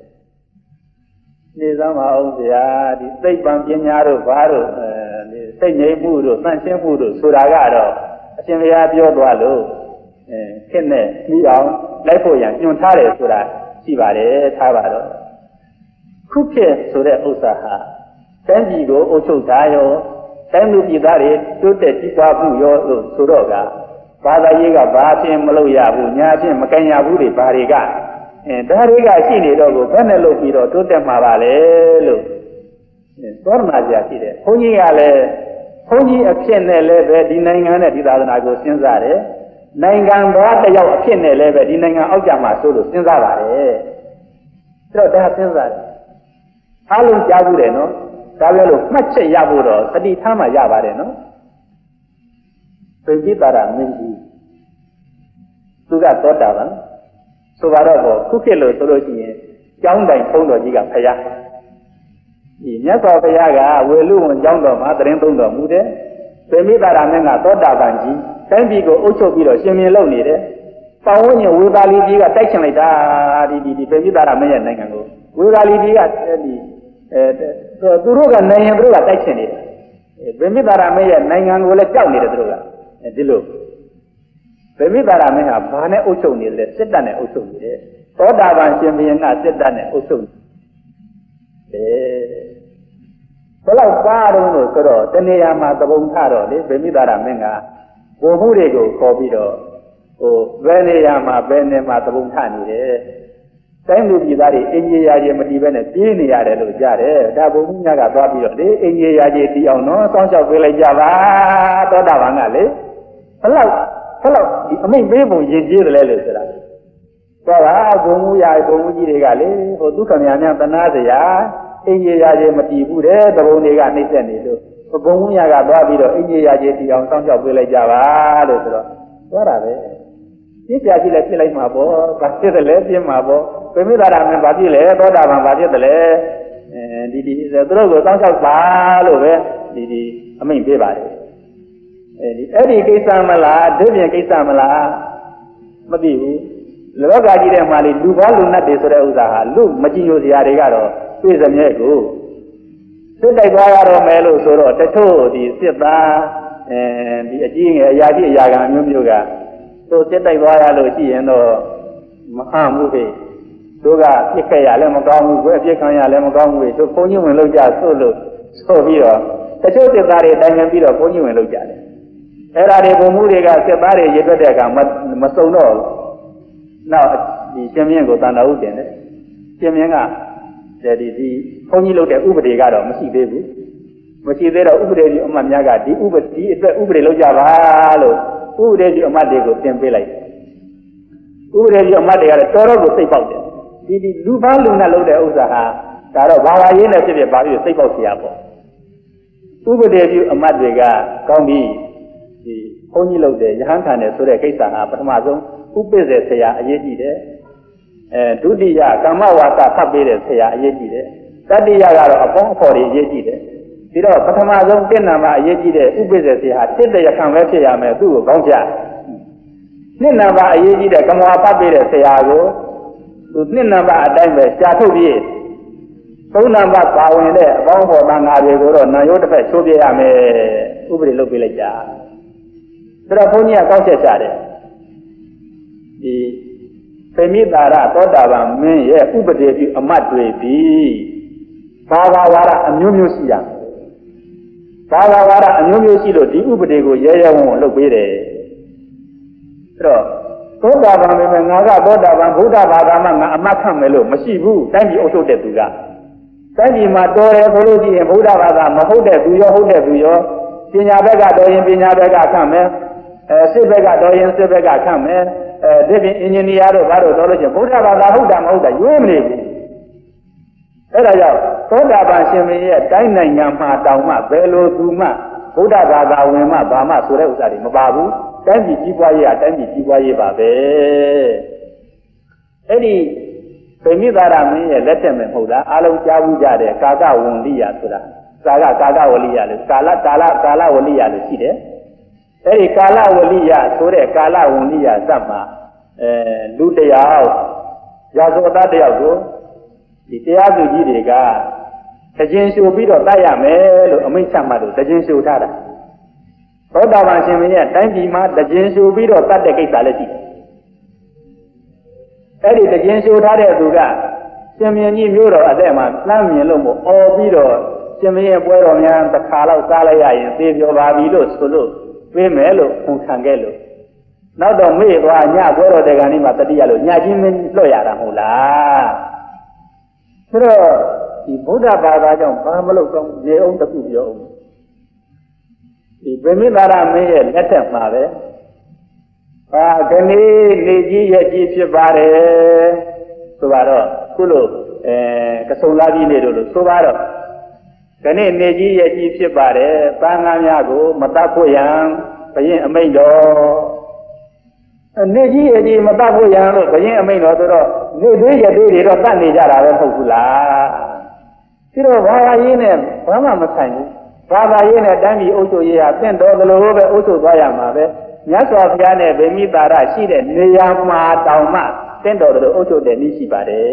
နေစမ်းမအောင်ဗျာဒီသိပ္ပံပညာတို့ဘာတို့အဲဒီစိတ်ငြိမ်မှုတို့သန့်ရှင်းမှုတို့ဆိုတာကတော့အရှင်ဘုရားပြောသွားလို့ခက်နဲ့ပြီးအောင်လိုက်ဖို့ရန်ညွှန်ထားတယ်ဆိုတာရှိပါတယ်ထားပါတော့ခုခေတ်ဆိုတဲ့ဥစ္စာဟာတိုင်းပြည်ကိုအုပ်ချုပ်တာရောတိုင်းလူပြည်သားတွေတိုးတက်ကြီးပွားမှုရောလို့ဆိုတော့ကဘာသာရေးကဘာအဖြစ်မလုပ်ရဘူးညာအဖြစ်မကန်ရဘူးတွေဘာတွေကအဲဒါတွေကရှိနေတော့ကိုဘယ်နဲ့လုပ်ပြီးတော့တိုးတက်မှာပါလဲလို့သောရဏကြာရှိတယ်ဘုန်းကြီးကလည်းဘုန်းကြီးအဖြစ်နဲ့လည်းပဲဒီနိုင်ငံနဲ့ဒီသာသနာကိုစဉ်းစားတယ်နိုင်ငံသားတစ်ယောက်အဖြစ်နဲ့လည်းပဲဒီနိုင်ငံအောက်ကြမှာဆိုလို့စဉ်းစားပါတယ်အဲ့တော့ဒါစဉ်းစားတယ်အားလုံးကြားဘူးတယ်နော်ဒါပြောလို့မှတ်ချက်ရဖို့တော့တတိထားမှရပါတယ်နော်ပိဋိတာရမင်းကြီးသူကသောတာပန်ဆိုပါတော့ခုခေတ်လို့ဆိုလို့ရှိရင်ကျောင်းတိုင်ဖုံးတော်ကြီးကဖယားဒီမြတ်စွာဘုရားကဝေလူဝန်ကျောင်းတော်မှာတရင်သုံးတော်မူတယ်ပိဋိတာရမင်းကသောတာပန်ကြီးတိုင်းပြည်ကိုအုပ်ချုပ်ပြီးတော့ရှင်မြင်လုပ်နေတယ်ပတ်ဝန်းကျင်ဝေသာလီကြီးကတိုက်ချင်လိုက်တာဒီဒီဒီပိဋိတာရမင်းရဲ့နိုင်ငံကိုဝေသာလီကြီးကဒီအဲသူတို့ကနိုင်ငံသူတို့ကတိုက်ချင်နေတယ်ဗိမိတာရမင်းရဲ့နိုင်ငံကိုလည်းကြောက်နေတယ်သူတို့ကဒီလိုဗိမိတာရမင်းဟာဘာနဲ့အုပ်ချုပ်နေတယ်စစ်တပ်နဲ့အုပ်ချုပ်နေတယ်သောတာပန်ရှင်ဘုရင်ကစစ်တပ်နဲ့အုပ်ချုပ်နေတယ်ဘယ်လောက်ပါတော့လို့ဆိုတော့တနေရာမှာသဘုံထတော့လေဗိမိတာရမင်းကဘုံမှုတွေကိုခေါ်ပြီးတော့ဟိုဘယ်နေရာမှာဘယ်နေမှာသဘုံထနေတယ်တိုင်းလူပြည်သားတွေအင်ဂျီယာကြီးမတီးပဲနဲ့ပြေးနေရတယ်လို့ကြားတယ်ဒါဘုံမှုများကသွားပြီးတော့လေအင်ဂျီယာကြီးတီးအောင်နော်စောင့်ရှောက်ပေးလိုက်ကြပါသောတာပန်ကလေဘလောက်ဘလောက်ဒီအမိတ်ပေးပုံရင်ကျေးတယ်လေလို့ဆိုတာသွားပါဘုံမှုရာဘုံမှုကြီးတွေကလေဟိုဒုက္ခများများတနာစရာအင်ဂျီယာကြီးမတီးဘူးတဲ့သဘုံတွေကနှိမ့်ဆက်နေလို့ဘုံမှုရာကသွားပြီးတော့အင်ဂျီယာကြီးတီးအောင်စောင့်ရှောက်ပေးလိုက်ကြပါလို့ဆိုတော့သွားတာပဲပြစ်ကြကြည့်လဲပြစ်လိုက်မှာပေါ့ဘာဖြစ်တယ်လဲပြစ်မှာပေါ့ပိမိတာရမင်းဘာဖြစ်လဲသောတာပန်ဘာဖြစ်တယ်လဲအဲဒီဒီသူတို့ကိုစောင့်ရှောက်ပါလို့ပဲဒီဒီအမိန့်ပေးပါတယ်အဲဒီအဲ့ဒီကိစ္စမလားဒုပြင်ကိစ္စမလားမသိဘူးလောကကြီးထဲမှာလေလူဘာလူနတ်တွေဆိုတဲ့ဥစ္စာဟာလူမကြည်ညိုစရာတွေကတော့ပြည့်စမြဲကိုစစ်တိုက်သွားရတော့မယ်လို့ဆိုတော့တချို့ဒီစစ်သားအဲဒီအကြီးငယ်အရာကြီးအရာကမျိုးမျိုးကသူစစ်တိုက်သွားရလို့ရှိရင်တော့မဟမှုပဲတို့ကပြစ်ခဲ့ရလည်းမကောင်းဘူးဘယ်ပြစ်ခံရလည်းမကောင်းဘူးတို့ဘုန်းကြီးဝင်လို့ကြဆိုလို့ဆိုပြီးတော့တချို့စစ်သားတွေတိုင်ပင်ပြီးတော့ဘုန်းကြီးဝင်လို့ကြတယ်အဲ့ဒါတွေဘုံမှုတွေကစစ်သားတွေရည်တွက်တဲ့အခါမစုံတော့နောက်ဒီရှင်မင်းကိုတန်တော်ဥတင်တယ်ရှင်မင်းကဒီဒီဘုန်းကြီးလုပ်တဲ့ဥပဒေကတော့မရှိသေးဘူးမရှိသေးတော့ဥပဒေကြီးအမှတ်များကဒီဥပဒေဒီအတွက်ဥပဒေလုပ်ကြပါလို့ဥပဒေကြီးအမှတ်တွေကိုတင်ပေးလိုက်ဥပဒေကြီးအမှတ်တွေကလည်းတော်တော်ကိုစိတ်ပေါက်တယ်ဒီဒီလူဘာလူနဲ့လုပ်တဲ့ဥစ္စာဟာဒါတော့ဘာသာရေးနဲ့ဖြစ်ဖြစ်ပါပြီးစိတ်ပေါက်เสียပေါ့ဥပဒေကြီးအမှတ်တွေကကောင်းပြီဒီဘုန်းကြီးလုပ်တဲ့ယဟန်ခံတယ်ဆိုတဲ့ကိစ္စဟာပထမဆုံးဥပိ္ပဇေဆရာအရေးကြီးတယ်အဲဒုတိယကာမဝါစာဖတ်ပေးတဲ့ဆရာအရေးကြီးတယ်တတိယကတော့အပေါင်းအဖော်တွေအရေးကြီးတယ်ဒီတော့ပထမဆုံးတင့်နာမှာအရေးကြီးတဲ့ဥပိ္ပဇေဆရာတစ်တရခံပဲဖြစ်ရမယ်သူ့ကိုကောင်းချနှစ်နာမှာအရေးကြီးတဲ့ကမဝါဖတ်ပေးတဲ့ဆရာကိုသူနှစ်နံပါတ်အတိုင်းပဲရှားထုတ်ပြီးသုံးနံပါတ်ပါဝင်တဲ့အပေါင်းဖော်သားငါတွေကိုတော့နာရိုးတစ်ဖက်ချိုးပြရမယ်ဥပဒေလုပ်ပေးလိုက်ကြဒါတော့ဘုန်းကြီးကကောက်ချက်ချတယ်ဒီပိမိတာရသောတာပန်မင်းရဲ့ဥပဒေပြုအမတ်တွေပြီးဘာသာဝါဒအမျိုးမျိုးရှိရဘာသာဝါဒအမျိုးမျိုးရှိလို့ဒီဥပဒေကိုရဲရဲဝံ့ဝံ့လုပ်ပေးတယ်အဲ့တော့သောတာပန်ပဲငါကသောတာပန်ဗုဒ္ဓဘာသာမှငါအမှတ်ခံမယ်လို့မရှိဘူးတိုင်းပြည်အုပ်ချုပ်တဲ့သူကတိုင်းပြည်မှာတော်တယ်ဆိုလို့ရှိရင်ဗုဒ္ဓဘာသာမဟုတ်တဲ့သူရောဟုတ်တဲ့သူရောပညာဘက်ကတော်ရင်ပညာဘက်ကခံမယ်အဲစစ်ဘက်ကတော်ရင်စစ်ဘက်ကခံမယ်အဲဒီပြင်အင်ဂျင်နီယာတို့ဘာလို့တော်လို့ရှိရင်ဗုဒ္ဓဘာသာဟုတ်တာမဟုတ်တာရွေးမနေဘူးအဲဒါကြောင့်သောတာပန်ရှင်မင်းရဲ့တိုင်းနိုင်ငံမှာတောင်မှဘယ်လိုသူမှဗုဒ္ဓဘာသာဝင်မှဘာမှဆိုတဲ့ဥစ္စာတွေမပါဘူးတိုင်းပြည်ကြီးပွားရေးကတိုင်းပြည်ကြီးပွားရေးပါပဲအဲ့ဒီပိမိသာရမင်းရဲ့လက်ထက်မှာမဟုတ်လားအားလုံးကြားဘူးကြတဲ့ကာကဝန္လိယဆိုတာကာကကာကဝလိယလို့ကာလကာလကာလဝလိယလို့ရှိတယ်အဲ့ဒီကာလဝလိယဆိုတဲ့ကာလဝန္လိယစပ်မှာအဲလူတယောက်ရာဇဝတတယောက်ကိုဒီတရားသူကြီးတွေကတခြင်းရှို့ပြီးတော့တတ်ရမယ်လို့အမိန့်ချမှတ်လို့တခြင်းရှို့ထားတာသောတာပန်ရှင်မင်းရဲ့တိုင်းပြည်မှာတခြင်းရှူပြီးတော့တတ်တဲ့ကိစ္စလည်းရှိတယ်အဲ့ဒီတခြင်းရှူထားတဲ့သူကရှင်မင်းကြီးမျိုးတော်အသက်မှာလှမ်းမြင်လို့မို့အော်ပြီးတော့ရှင်မင်းရဲ့ပွဲတော်များတစ်ခါလောက်စားလိုက်ရရင်သေပြောပါပြီလို့ဆိုလို့ပြေးမယ်လို့ခုန်ခံခဲ့လို့နောက်တော့မေ့သွားညပွဲတော်တဲ့ကနေ့မှာတတိယလို့ညချင်းမင်းလွတ်ရတာမဟုတ်လားဆိုတော့ဒီဗုဒ္ဓဘာသာကြောင့်ဘာမလို့ကောင်းရေအောင်တခုပြောအောင်ဒီဗိမိသာရမင်းရဲ့လက်ထက်မှာပဲအာခဏေနေကြီးရဲ့ကြီးဖြစ်ပါတယ်ဆိုတော့ခုလို့အဲကဆုံလာကြီးနေတို့လို့ဆိုပါတော့ခဏေနေကြီးရဲ့ကြီးဖြစ်ပါတယ်ပန်းငါးများကိုမတတ်ဖို့ရန်ဘုရင်အမိန့်တော်နေကြီးရဲ့ကြီးမတတ်ဖို့ရန်လို့ဘုရင်အမိန့်တော်ဆိုတော့နေသေးရသေးတွေတော့တတ်နေကြတာပဲမဟုတ်ဘူးလားဒီတော့ဘာသာရေးနဲ့ဘာမှမဆိုင်ဘူးဘာသာရေးနဲ့တမ်းပြည်အုပ်ချုပ်ရေးဟာတင့်တော်သလိုပဲအုပ်ချုပ်သွားရမှာပဲမြတ်စွာဘုရားနဲ့ဗိမိတာရရှိတဲ့နေရာမှာတောင်မှတင့်တော်သလိုအုပ်ချုပ်တဲ့နည်းရှိပါတယ်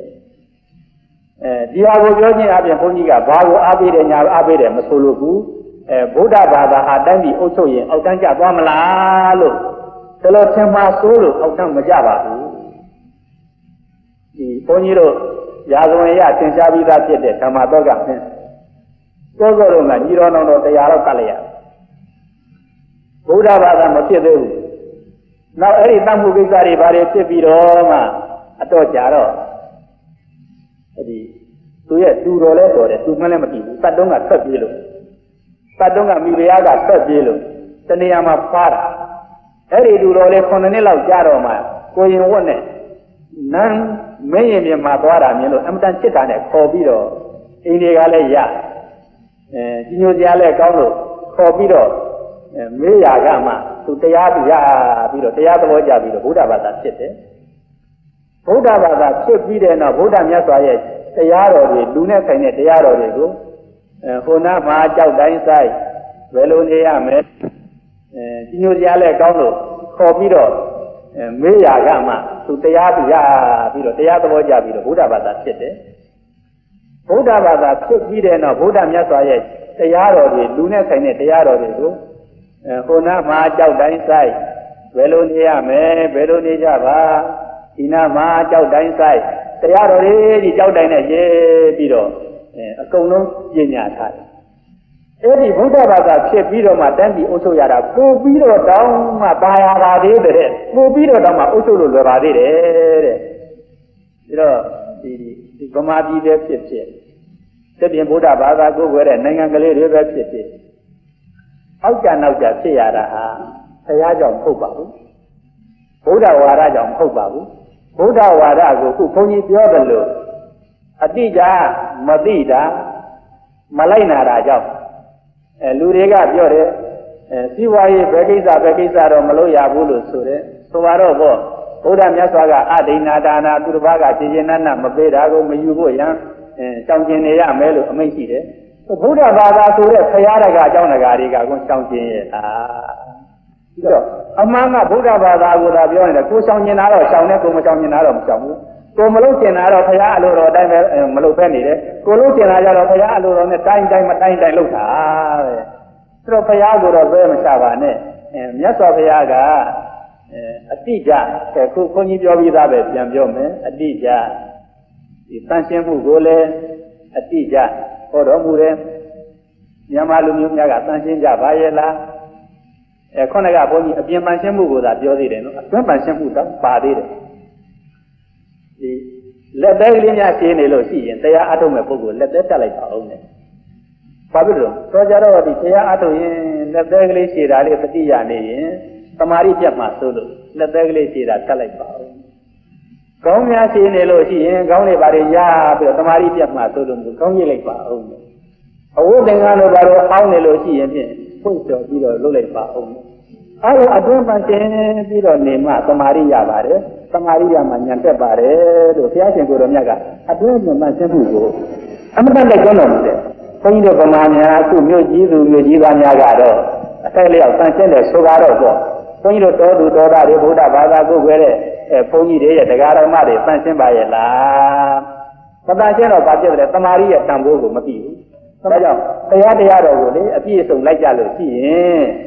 အဲဒီဟာကိုပြောခြင်းအပြင်ဘုန်းကြီးကဘာကိုအားပေးတယ်ညာအားပေးတယ်မဆိုလို့ဘူးအဲဗုဒ္ဓဘာသာဟာတမ်းပြည်အုပ်ချုပ်ရင်အောက်တန်းကျသွားမလားလို့ဒါလို့ထင်မှာဆိုလို့အောက်တန်းမကျပါဘူးဒီဘုန်းကြီးတို့ရာဇဝင်ရသင်ကြားပြီးသားဖြစ်တဲ့ဓမ္မတော်ကဖြင့်သောသောတော်ကညီတော်တော်တော်တရားတော့ကတ်လိုက်ရဗုဒ္ဓဘာသာမဖြစ်သေးဘူးနောက်အဲ့ဒီတတ်မှုကိစ္စတွေဘာတွေဖြစ်ပြီးတော့မှအတော့ကြတော့အဲ့ဒီသူရဲ့တူတော်လဲတော်တယ်သူမှလည်းမကြည့်ဘူးတတ်တုံးကထွက်ပြေးလို့တတ်တုံးကမိဖုရားကထွက်ပြေးလို့တနေရာမှာဖားတာအဲ့ဒီတူတော်လဲခုနှစ်နှစ်လောက်ကြာတော့မှကိုရင်ဝတ်နဲ့နန်းမင်းရင်ပြင်မှာသွားတာမြင်လို့အမတန်ချစ်တာနဲ့ခေါ်ပြီးတော့အိမ်တွေကလည်းရအဲကြီးညိုစရာလည်းကောင်းလို့ခေါ်ပြီးတော့မေးရကမှသူတရားပြရပြီးတော့တရားသဘောကျပြီးတော့ဗုဒ္ဓဘာသာဖြစ်တယ်ဗုဒ္ဓဘာသာဖြစ်ပြီးတဲ့နောက်ဗုဒ္ဓမြတ်စွာရဲ့တရားတော်တွေလူနဲ့ဆိုင်တဲ့တရားတော်တွေကိုအဲဟိုနာမှာကြောက်တိုင်းဆိုင်ဘယ်လိုနေရမလဲအဲကြီးညိုစရာလည်းကောင်းလို့ခေါ်ပြီးတော့မေးရကမှသူတရားပြရပြီးတော့တရားသဘောကျပြီးတော့ဗုဒ္ဓဘာသာဖြစ်တယ်ဗုဒ္ဓဘာသာဖြစ်ပြီးတဲ့နောက်ဗုဒ္ဓမြတ်စွာရဲ့တရားတော်တွေလူနဲ့ဆိုင်တဲ့တရားတော်တွေကိုအဲဟိုနာမှာကြောက်တိုင်းဆိုင်ဘယ်လိုနေရမလဲဘယ်လိုနေကြပါဒီနာမှာကြောက်တိုင်းဆိုင်တရားတော်တွေဒီကြောက်တိုင်းနဲ့ရေးပြီးတော့အဲအကုန်လုံးပညာထားတယ်အဲ့ဒီဗုဒ္ဓဘာသာဖြစ်ပြီးတော့မှတန်းပြီးအုပ်ချုပ်ရတာပို့ပြီးတော့တောင်းမှပါရပါသေးတဲ့ပို့ပြီးတော့တောင်းမှအုပ်ချုပ်လို့လွယ်ပါသေးတယ်တဲ့ဒါတော့ဒီဒီဗမာပြည်ပဲဖြစ်ဖြစ်တပြင်းဗုဒ္ဓဘာသာကိုဝဲတဲ့နိုင်ငံကလေးတွေပဲဖြစ်ဖြစ်အောက်ကြနောက်ကြဖြစ်ရတာဟာဘုရားကြောင့်မဟုတ်ပါဘူးဗုဒ္ဓဝါဒကြောင့်မဟုတ်ပါဘူးဗုဒ္ဓဝါဒကိုခုဘုန်းကြီးပြောတယ်လို့အတိအကျမသိတာမလိုက်နာတာကြောင့်အဲလူတွေကပြောတယ်အဲစီဝါရေးဘယ်ကိစ္စဘယ်ကိစ္စတော့မလို့ရဘူးလို့ဆိုတယ်ဆိုပါတော့ပေါ့ဘုရားမြတ်စွာကအဒိဏဒါနာသူတစ်ပါးကရှင်ရှင်နတ်နတ်မပေးတာကိုမယူဖို့ရန်အဲတောင်းကျင်နေရမယ်လို့အမိန့်ရှိတယ်ဘုရားဘာသာဆိုတဲ့ဖရာတကအကြောင်းတကာတွေကကိုတောင်းကျင်ရဲ့လားပြီးတော့အမှန်ကဗုဒ္ဓဘာသာကိုသာပြောနေတယ်ကိုရှောင်ကျင်တာတော့ရှောင်တယ်ကိုမရှောင်ကျင်တာတော့မရှောင်ဘူးကိုမလို့ကျင်တာတော့ဖရာအလိုတော်အတိုင်းပဲမလို့ပဲနေတယ်ကိုလို့ကျင်တာကြတော့ဖရာအလိုတော်နဲ့တိုင်းတိုင်းမတိုင်းတိုင်းလုပ်တာတဲ့ဆိုတော့ဖရာကိုတော့ဘယ်မချပါနဲ့အဲမြတ်စွာဘုရားကအတိအကျခုခွန်ကြီးပြောပြီးသားပဲပြန်ပြောမယ်အတိအကျဒီတန်ရှင်းမှုကိုလည်းအတိအကျဟောတော်မူတယ်မြန်မာလူမျိုးများကတန်ရှင်းကြပါရဲ့လားအဲခုနကဘုန်းကြီးအပြင်တန်ရှင်းမှုကိုသာပြောသေးတယ်နော်အတွင်းတန်ရှင်းမှုတော့ပါသေးတယ်ဒီလက်သေးကလေးများရှင်းနေလို့ရှိရင်တရားအထုတ်မဲ့ပုဂ္ဂိုလ်လက်သေးတက်လိုက်ပါဦးနဲ့ဘာဖြစ်လို့တော့ကြတော့ဒီတရားအထုတ်ရင်လက်သေးကလေးရှင်းတာလေးပฏิရနေရင်သမာဓိပြတ်မှဆိုလို့လက်သေးကလေးရှင်းတာတက်လိုက်ပါဦးကောင်းများရှင်းနေလို့ရှိရင်ကောင်းနေပါလေရပြီးတော့သမာဓိပြတ်မှဆိုလို့ကောင်းရလိုက်ပါဦးအဝိသင်္ကန်းတို့ဘာလို့အောင်းနေလို့ရှိရင်ဖြင့်ဖွင့်ကျော်ပြီးတော့လုပ်လိုက်ပါဦးအဲလိုအတွင်းပန်တင်ပြီးတော့နေမှသမာဓိရပါတယ်သမာဓိရမှဉာဏ်တက်ပါတယ်လို့ဘုရားရှင်ကိုယ်တော်မြတ်ကအတွင်းပန်ရှင်းမှုကိုအမှန်တန်ကြောင်းတော်မူတယ်ဘုန်းကြီးတို့ဗမာများအခုမြို့ကြီးသူမြို့ကြီးသားများကတော့အထိုက်လျောက်တန်ရှင်းတယ်ဆိုပါတော့ပေါ့ဘုန်းကြီးတို့တော်သူတော်သားတွေဗုဒ္ဓဘာသာကိုယ်ွယ်တဲ့အဲဘုန်းကြီးတွေရဲ့တရားတော်မှတွေတန်ရှင်းပါရဲ့လားမတန်ရှင်းတော့ဘာဖြစ်လဲသမာဓိရဲ့တန်ဖိုးကိုမသိဘူးဒါကြောင့်တရားတရားတော်ကိုလေအပြည့်အစုံလိုက်ကြလို့ရှိရင်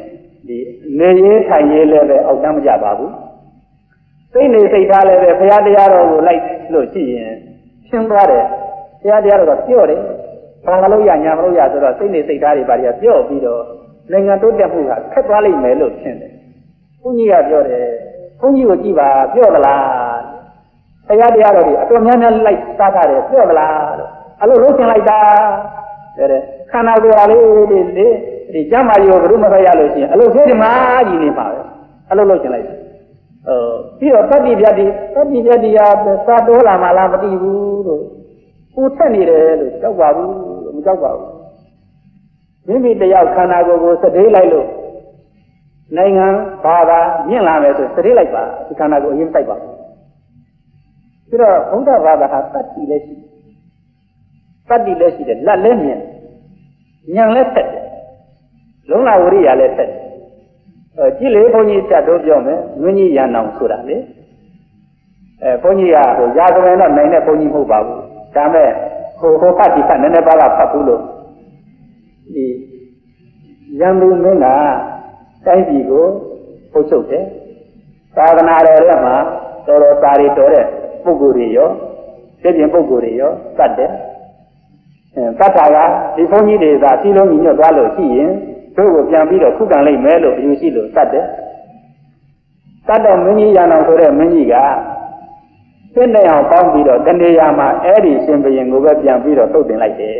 ဒီနေရေးထိုင်ရေးလည်းပဲအောက်တမ်းမကြပါဘူးစိတ်နေစိတ်ထားလည်းပဲဘုရားတရားတော်ကိုလိုက်လို့ရှိရင်ရှင်းသွားတယ်ဘုရားတရားတော်ကပြော့တယ်ဘာမလို့ရညာမလို့ရဆိုတော့စိတ်နေစိတ်ထားတွေပါတွေကပြော့ပြီးတော့နိုင်ငံတိုးတက်မှုကခက်သွားလိမ့်မယ်လို့ရှင်းတယ်ဘုန်းကြီးကပြောတယ်ဘုန်းကြီးကိုကြည့်ပါပြော့သလားဘုရားတရားတော်တွေအတော်များများလိုက်စားထားတယ်ပြော့သလားလို့အဲ့လိုလုပ်ချင်လိုက်တာတဲ့ခန္ဓာကိုယ်ဟာလေးဒီလေဒီကျမ်းမာရီကိုဘယ်လိုမဖတ်ရလို့ရှိရင်အလုပ်သေးတယ်မှာကြီးနေပါပဲအဲ့လိုလုပ်ချင်လိုက်တယ်ဟိုပြီးတော့တတ္တိပြတ္တိတတ္တိပြတ္တိဟာစာတိုးလာမှလားမသိဘူးလို့ကိုထက်နေတယ်လို့ကြောက်ပါဘူးလို့မကြောက်ပါဘူးမိမိတယောက်ခန္ဓာကိုယ်ကိုစတေးလိုက်လို့နိုင်ငံဘာသာမြင့်လာမယ်ဆိုစတေးလိုက်ပါဒီခန္ဓာကိုယ်အရင်တိုက်ပါပြီးတော့ဘုရားဘာသာဟာတတ္တိလည်းရှိတတ္တိလည်းရှိတယ်လက်လည်းမြင်ဉာဏ်လည်းဆက်တယ်လုံးလာဝရိယလည်းဆက်တယ်အဲကြည့်လေဘုန်းကြီးတက်တော့ပြောမယ်ငွေကြီးရန်အောင်ဆိုတာလေအဲဘုန်းကြီးကဟိုရာဇဝင်တော့နိုင်တဲ့ဘုန်းကြီးမဟုတ်ပါဘူးဒါမဲ့ဟိုဟိုဖတ်ဒီဖတ်နည်းနည်းပါးပါးဖတ်ဘူးလို့ဒီရန်သူမင်းကတိုင်းပြည်ကိုပုတ်ချုပ်တယ်သာသနာတော်ထဲမှာတော်တော်စာရီတော်တဲ့ပုဂ္ဂိုလ်တွေရောသိပြင်ပုဂ္ဂိုလ်တွေရောတတ်တယ်အဲတတ်တာကဒီဘုန်းကြီးတွေသာစီလုံးညီညွတ်သွားလို့ရှိရင်တို့ကိုပြန်ပြီးတော့ခုခံလိုက်မယ်လို့အယူရှိလို့တတ်တယ်တတ်တော့မင်းကြီးရန်အောင်ဆိုတဲ့မင်းကြီးကသိတဲ့အောင်ပေါင်းပြီးတော့တဏှာမှာအဲ့ဒီရှင်ဘုရင်ကိုပဲပြန်ပြီးတော့သုတ်တင်လိုက်တယ်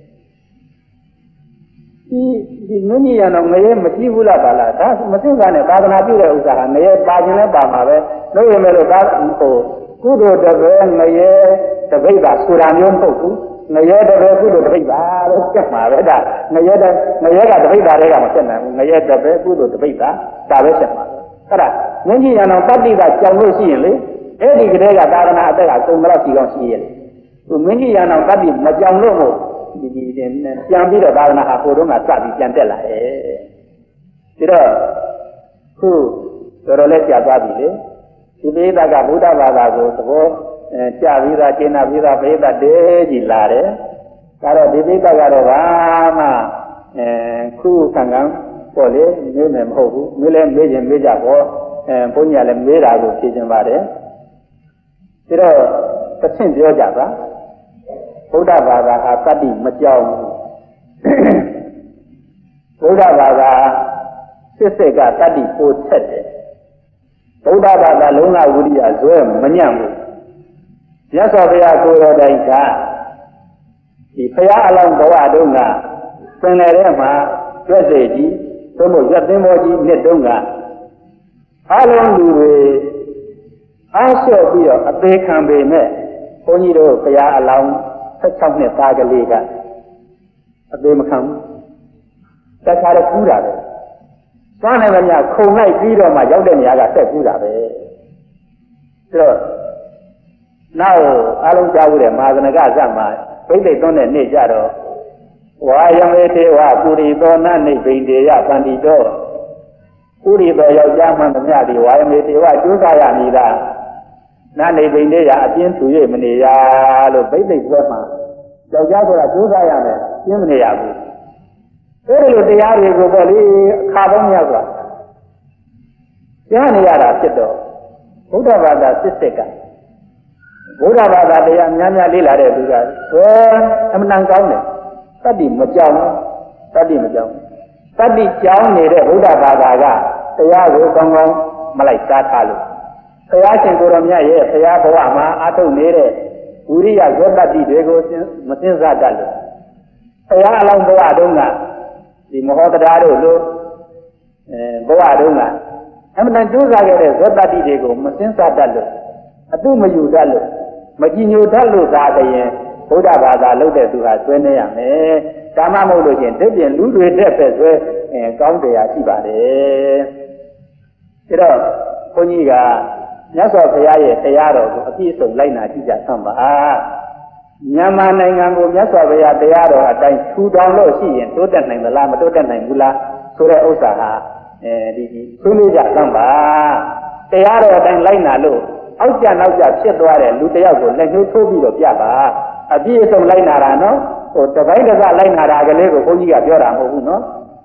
ဒီဒီမင်းကြီးရန်အောင်ငရဲမကြည့်ဘူးလားပါလားဒါမသိကနဲ့သာသနာပြုတဲ့ဥစ္စာဟာငရဲပါခြင်းလဲပါမှာပဲလို့ရမယ်လို့ဒါဟိုကုသိုလ်တပည့်ငရဲတပိဋကဆိုတာမျိုးမဟုတ်ဘူးငရဲတပည့်ကုသိုလ်တပိဋကလို့ကျက်မှာပဲဒါငရဲတငရဲကတပိဋကတွေကမဆက်နိုင်ဘူးငရဲတပည့်ကုသိုလ်တပိဋကဒါပဲဆက်မှာအဲ့ဒါမင်းကြီးရန်အောင်တတ္တိကကြောင်လို့ရှိရင်လေအဲ့ဒီကလေးကသာသနာအသက်ကကုံတော့ရှိကောင်းရှိရဲ့သူမင်းကြီးရန်အောင်တတ္တိမကြောင်လို့မို့ဒီဒီပြန်ပြီးတော့သာသနာဟာဟိုတုန်းကစပြီးပြန်တက်လာတယ်ဒီတော့ခုတော်တော်လေးကြာသွားပြီလေဒီပိဋကကဗုဒ္ဓဘာသာကိုသဘောကြာပြီးသားကျင့်နာပြီးသားပိဋကတဲကြီးလာတယ်ဒါတော့ဒီပိဋကကတော့ဘာမှအဲခုခံခံပေါ့လေမေးမယ်မဟုတ်ဘူးမေးလဲမေးခြင်းမေးကြပေါ့အဲဘုန်းကြီးကလည်းမေးတာကိုဖြေခြင်းပါတယ်ဒါတော့တစ်ဆင့်ပြောကြပါဗုဒ္ဓဘာသာဟာတတ္တိမကြောက်ဘူးဗုဒ္ဓဘာသာစစ်စစ်ကတတ္တိပို့ဆက်တယ်ဗုဒ္ဓဘာသာလုံးဝဝိရိယဇွဲမညံ့ဘူးမြတ်စွာဘုရားကိုယ်တော်တိုင်ကဒီဘုရားအလောင်းဘဝတုန်းကပင်လယ်ထဲမှာကျွတ်စေကြီးသို့မဟုတ်ရွက်သင်းမောကြီးနှစ်တုန်းကအလုံးလူတွေအားလျှော့ပြီးတော့အသေးခံပေမဲ့ဘုန်းကြီးတို့ဘုရားအလောင်းဆက်၆နှစ်သားကလေးကအသေးမခံဘူးတခါတည်းကူးတာပဲသွားနေမညာခုံလိုက်ပြီးတော့မှရောက်တဲ့နေရာကဆက်ကူးတာပဲဆိုတော့နောက်အားလုံးကြားဘူးတဲ့မဟာသနကဇတ်မှာဗိသိက်သွန်းတဲ့နေ့ကြတော့ဝါယံဝေတေဝပုရိသောနနိဗ္ဗိန္ဒေယပန္တိတောပုရိသောယောက်ျားမှန်သမျှဒီဝါယံဝေတေဝကျိုးစားရမည်လားနနိဗ္ဗိန္ဒေယအပြင်းထူ၍မနေရလို့ဗိသိက်သွဲမှာယောက်ျားဆိုတာကျိုးစားရမယ်ပြင်းမနေရဘူးအဲဒီလိုတရားတွေကိုပေါ့လေအခါပေါင်းများစွာကြားနေရတာဖြစ်တော့ဘုရားဘာသာစစ်စစ်ကဘုရားဘာသာတရားများများလေ့လာတဲ့သူကဘယ်အမှန်တန်ကောင်းတယ်တတ္တိမကြောက်ဘူးတတ္တိမကြောက်ဘူးတတ္တိကြောင်းနေတဲ့ဘုရားဘာသာကတရားကိုကောင်းကောင်းမလိုက်စားထားလို့ဘုရားရှင်ကိုယ်တော်မြတ်ရဲ့ဘုရားဘဝမှာအာထုတ်နေတဲ့ဝိရိယဇောတတ္တိတွေကိုမသိစားတတ်လို့ဘုရားအလောင်းဘဝတုန်းကဒီမဟောတရားတို့လိုအဲဘဝတုန်းကအမှန်တန်ကြိုးစားခဲ့တဲ့ဇောတတ္တိတွေကိုမသိစားတတ်လို့အတုမယူတတ်လို့မကြည်ညိုတတ်လို့သာတည်းဘုရားဘာသာလုပ်တဲ့သူဟာဆွဲနေရမယ်ဒါမှမဟုတ်လို့ချင်းတပြင်းလူတွေတက်ပဲဆွဲအဲကောင်းတရားရှိပါတယ်ဒါတော့ဘုန်းကြီးကမြတ်စွာဘုရားရဲ့တရားတော်ကိုအပြည့်အစုံလိုက်နာကြည့်ကြသမ်းပါမြန်မာနိုင်ငံကိုမြတ်စွာဘုရားတရားတော်အတိုင်းထူထောင်လို့ရှိရင်တိုးတက်နိုင်သလားမတိုးတက်နိုင်ဘူးလားဆိုတဲ့ဥစ္စာဟာအဲဒီဒီဆွေးနွေးကြသမ်းပါတရားတော်အတိုင်းလိုက်နာလို့အောက်ကျနောက်ကျဖြစ်သွားတဲ့လူတယောက်ကိုလက်ညှိုးထိုးပြီးတော့ပြပါအပြည့်အစုံလိုက်နာတာနော်ဟိုတပိုင်းတစ်စလိုက်နာတာကလေးကိုဘုန်းကြီးကပြောတာမဟုတ်ဘူးနော်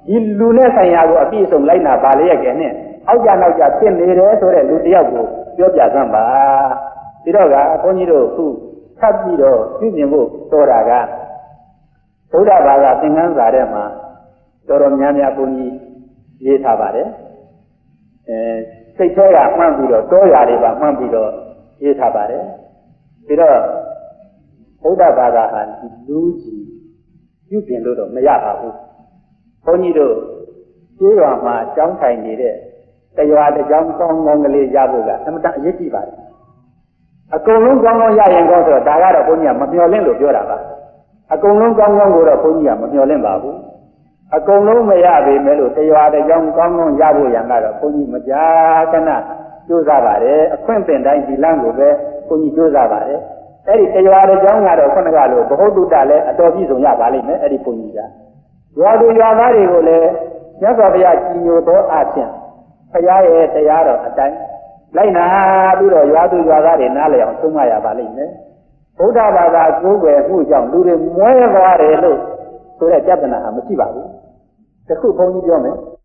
ဒီလူနဲ့ဆိုင်ရာကိုအပြည့်အစုံလိုက်နာပါလေရဲ့ကဲနဲ့အောက်ကြနောက်ကြဖြစ်နေတယ်ဆိုတဲ့လူတယောက်ကိုပြောပြသမ်းပါဒီတော့ကဘုန်းကြီးတို့ခုထပ်ပြီးတော့ပြုမြင်ဖို့တော်တာကဘုရားဘာသာသင်္ကန်းစာထဲမှာတော်တော်များများဘုန်းကြီးရေးထားပါတယ်အဲစိတ်ထဲကမှန်းပြီးတော့တောရာတွေပါမှန်းပြီးတော့ရေးထားပါတယ်ပြီးတော့ဘုရားဘာသာဟာလူကြီးပြုပြင်လို့တော့မရပါဘူးဘုန်းကြီးတို့ကျေးရွာမှာကျောင်းထိုင်နေတဲ့တရားတစ်ကြောင်းကောင်းကောင်းကလေးရဖို့ကအမှန်တအရေးကြီးပါတယ်အကုန်လုံးကောင်းကောင်းရရင်ကောင်းဆိုတော့ဒါကတော့ဘုန်းကြီးကမမျှော်လင့်လို့ပြောတာပါအကုန်လုံးကောင်းကောင်းကိုတော့ဘုန်းကြီးကမမျှော်လင့်ပါဘူးအကုန်လုံးမရပေမဲ့လို့တရားတစ်ကြောင်းကောင်းကောင်းရဖို့ရံကတော့ဘုန်းကြီးမကြာခဏကြိုးစားပါတယ်အခွင့်ပင်တိုင်းဒီလမ်းကိုပဲဘုန်းကြီးကြိုးစားပါတယ်အဲ့ဒီတရားတစ်ကြောင်းကတော့ခုနကလိုဘဟုတုတ္တလည်းအတော်ပြည့်စုံရပါလိမ့်မယ်အဲ့ဒီဘုန်းကြီးကရွာသူရွာသားတွေကိုလည်းမြတ်စွာဘုရားကြီးညိုသောအခြင်းဘုရားရဲ့တရားတော်အတိုင်းလိုက်နာပြီးတော့ရွာသူရွာသားတွေနားလည်အောင်ဆုံးမရပါလိမ့်မယ်ဗုဒ္ဓဘာသာကိုယ်ွယ်မှုကြောင့်လူတွေမွဲသွားတယ်လို့ဆိုတဲ့ပြဿနာဟာမရှိပါဘူးတခုဘုန်းကြီးပြောမယ်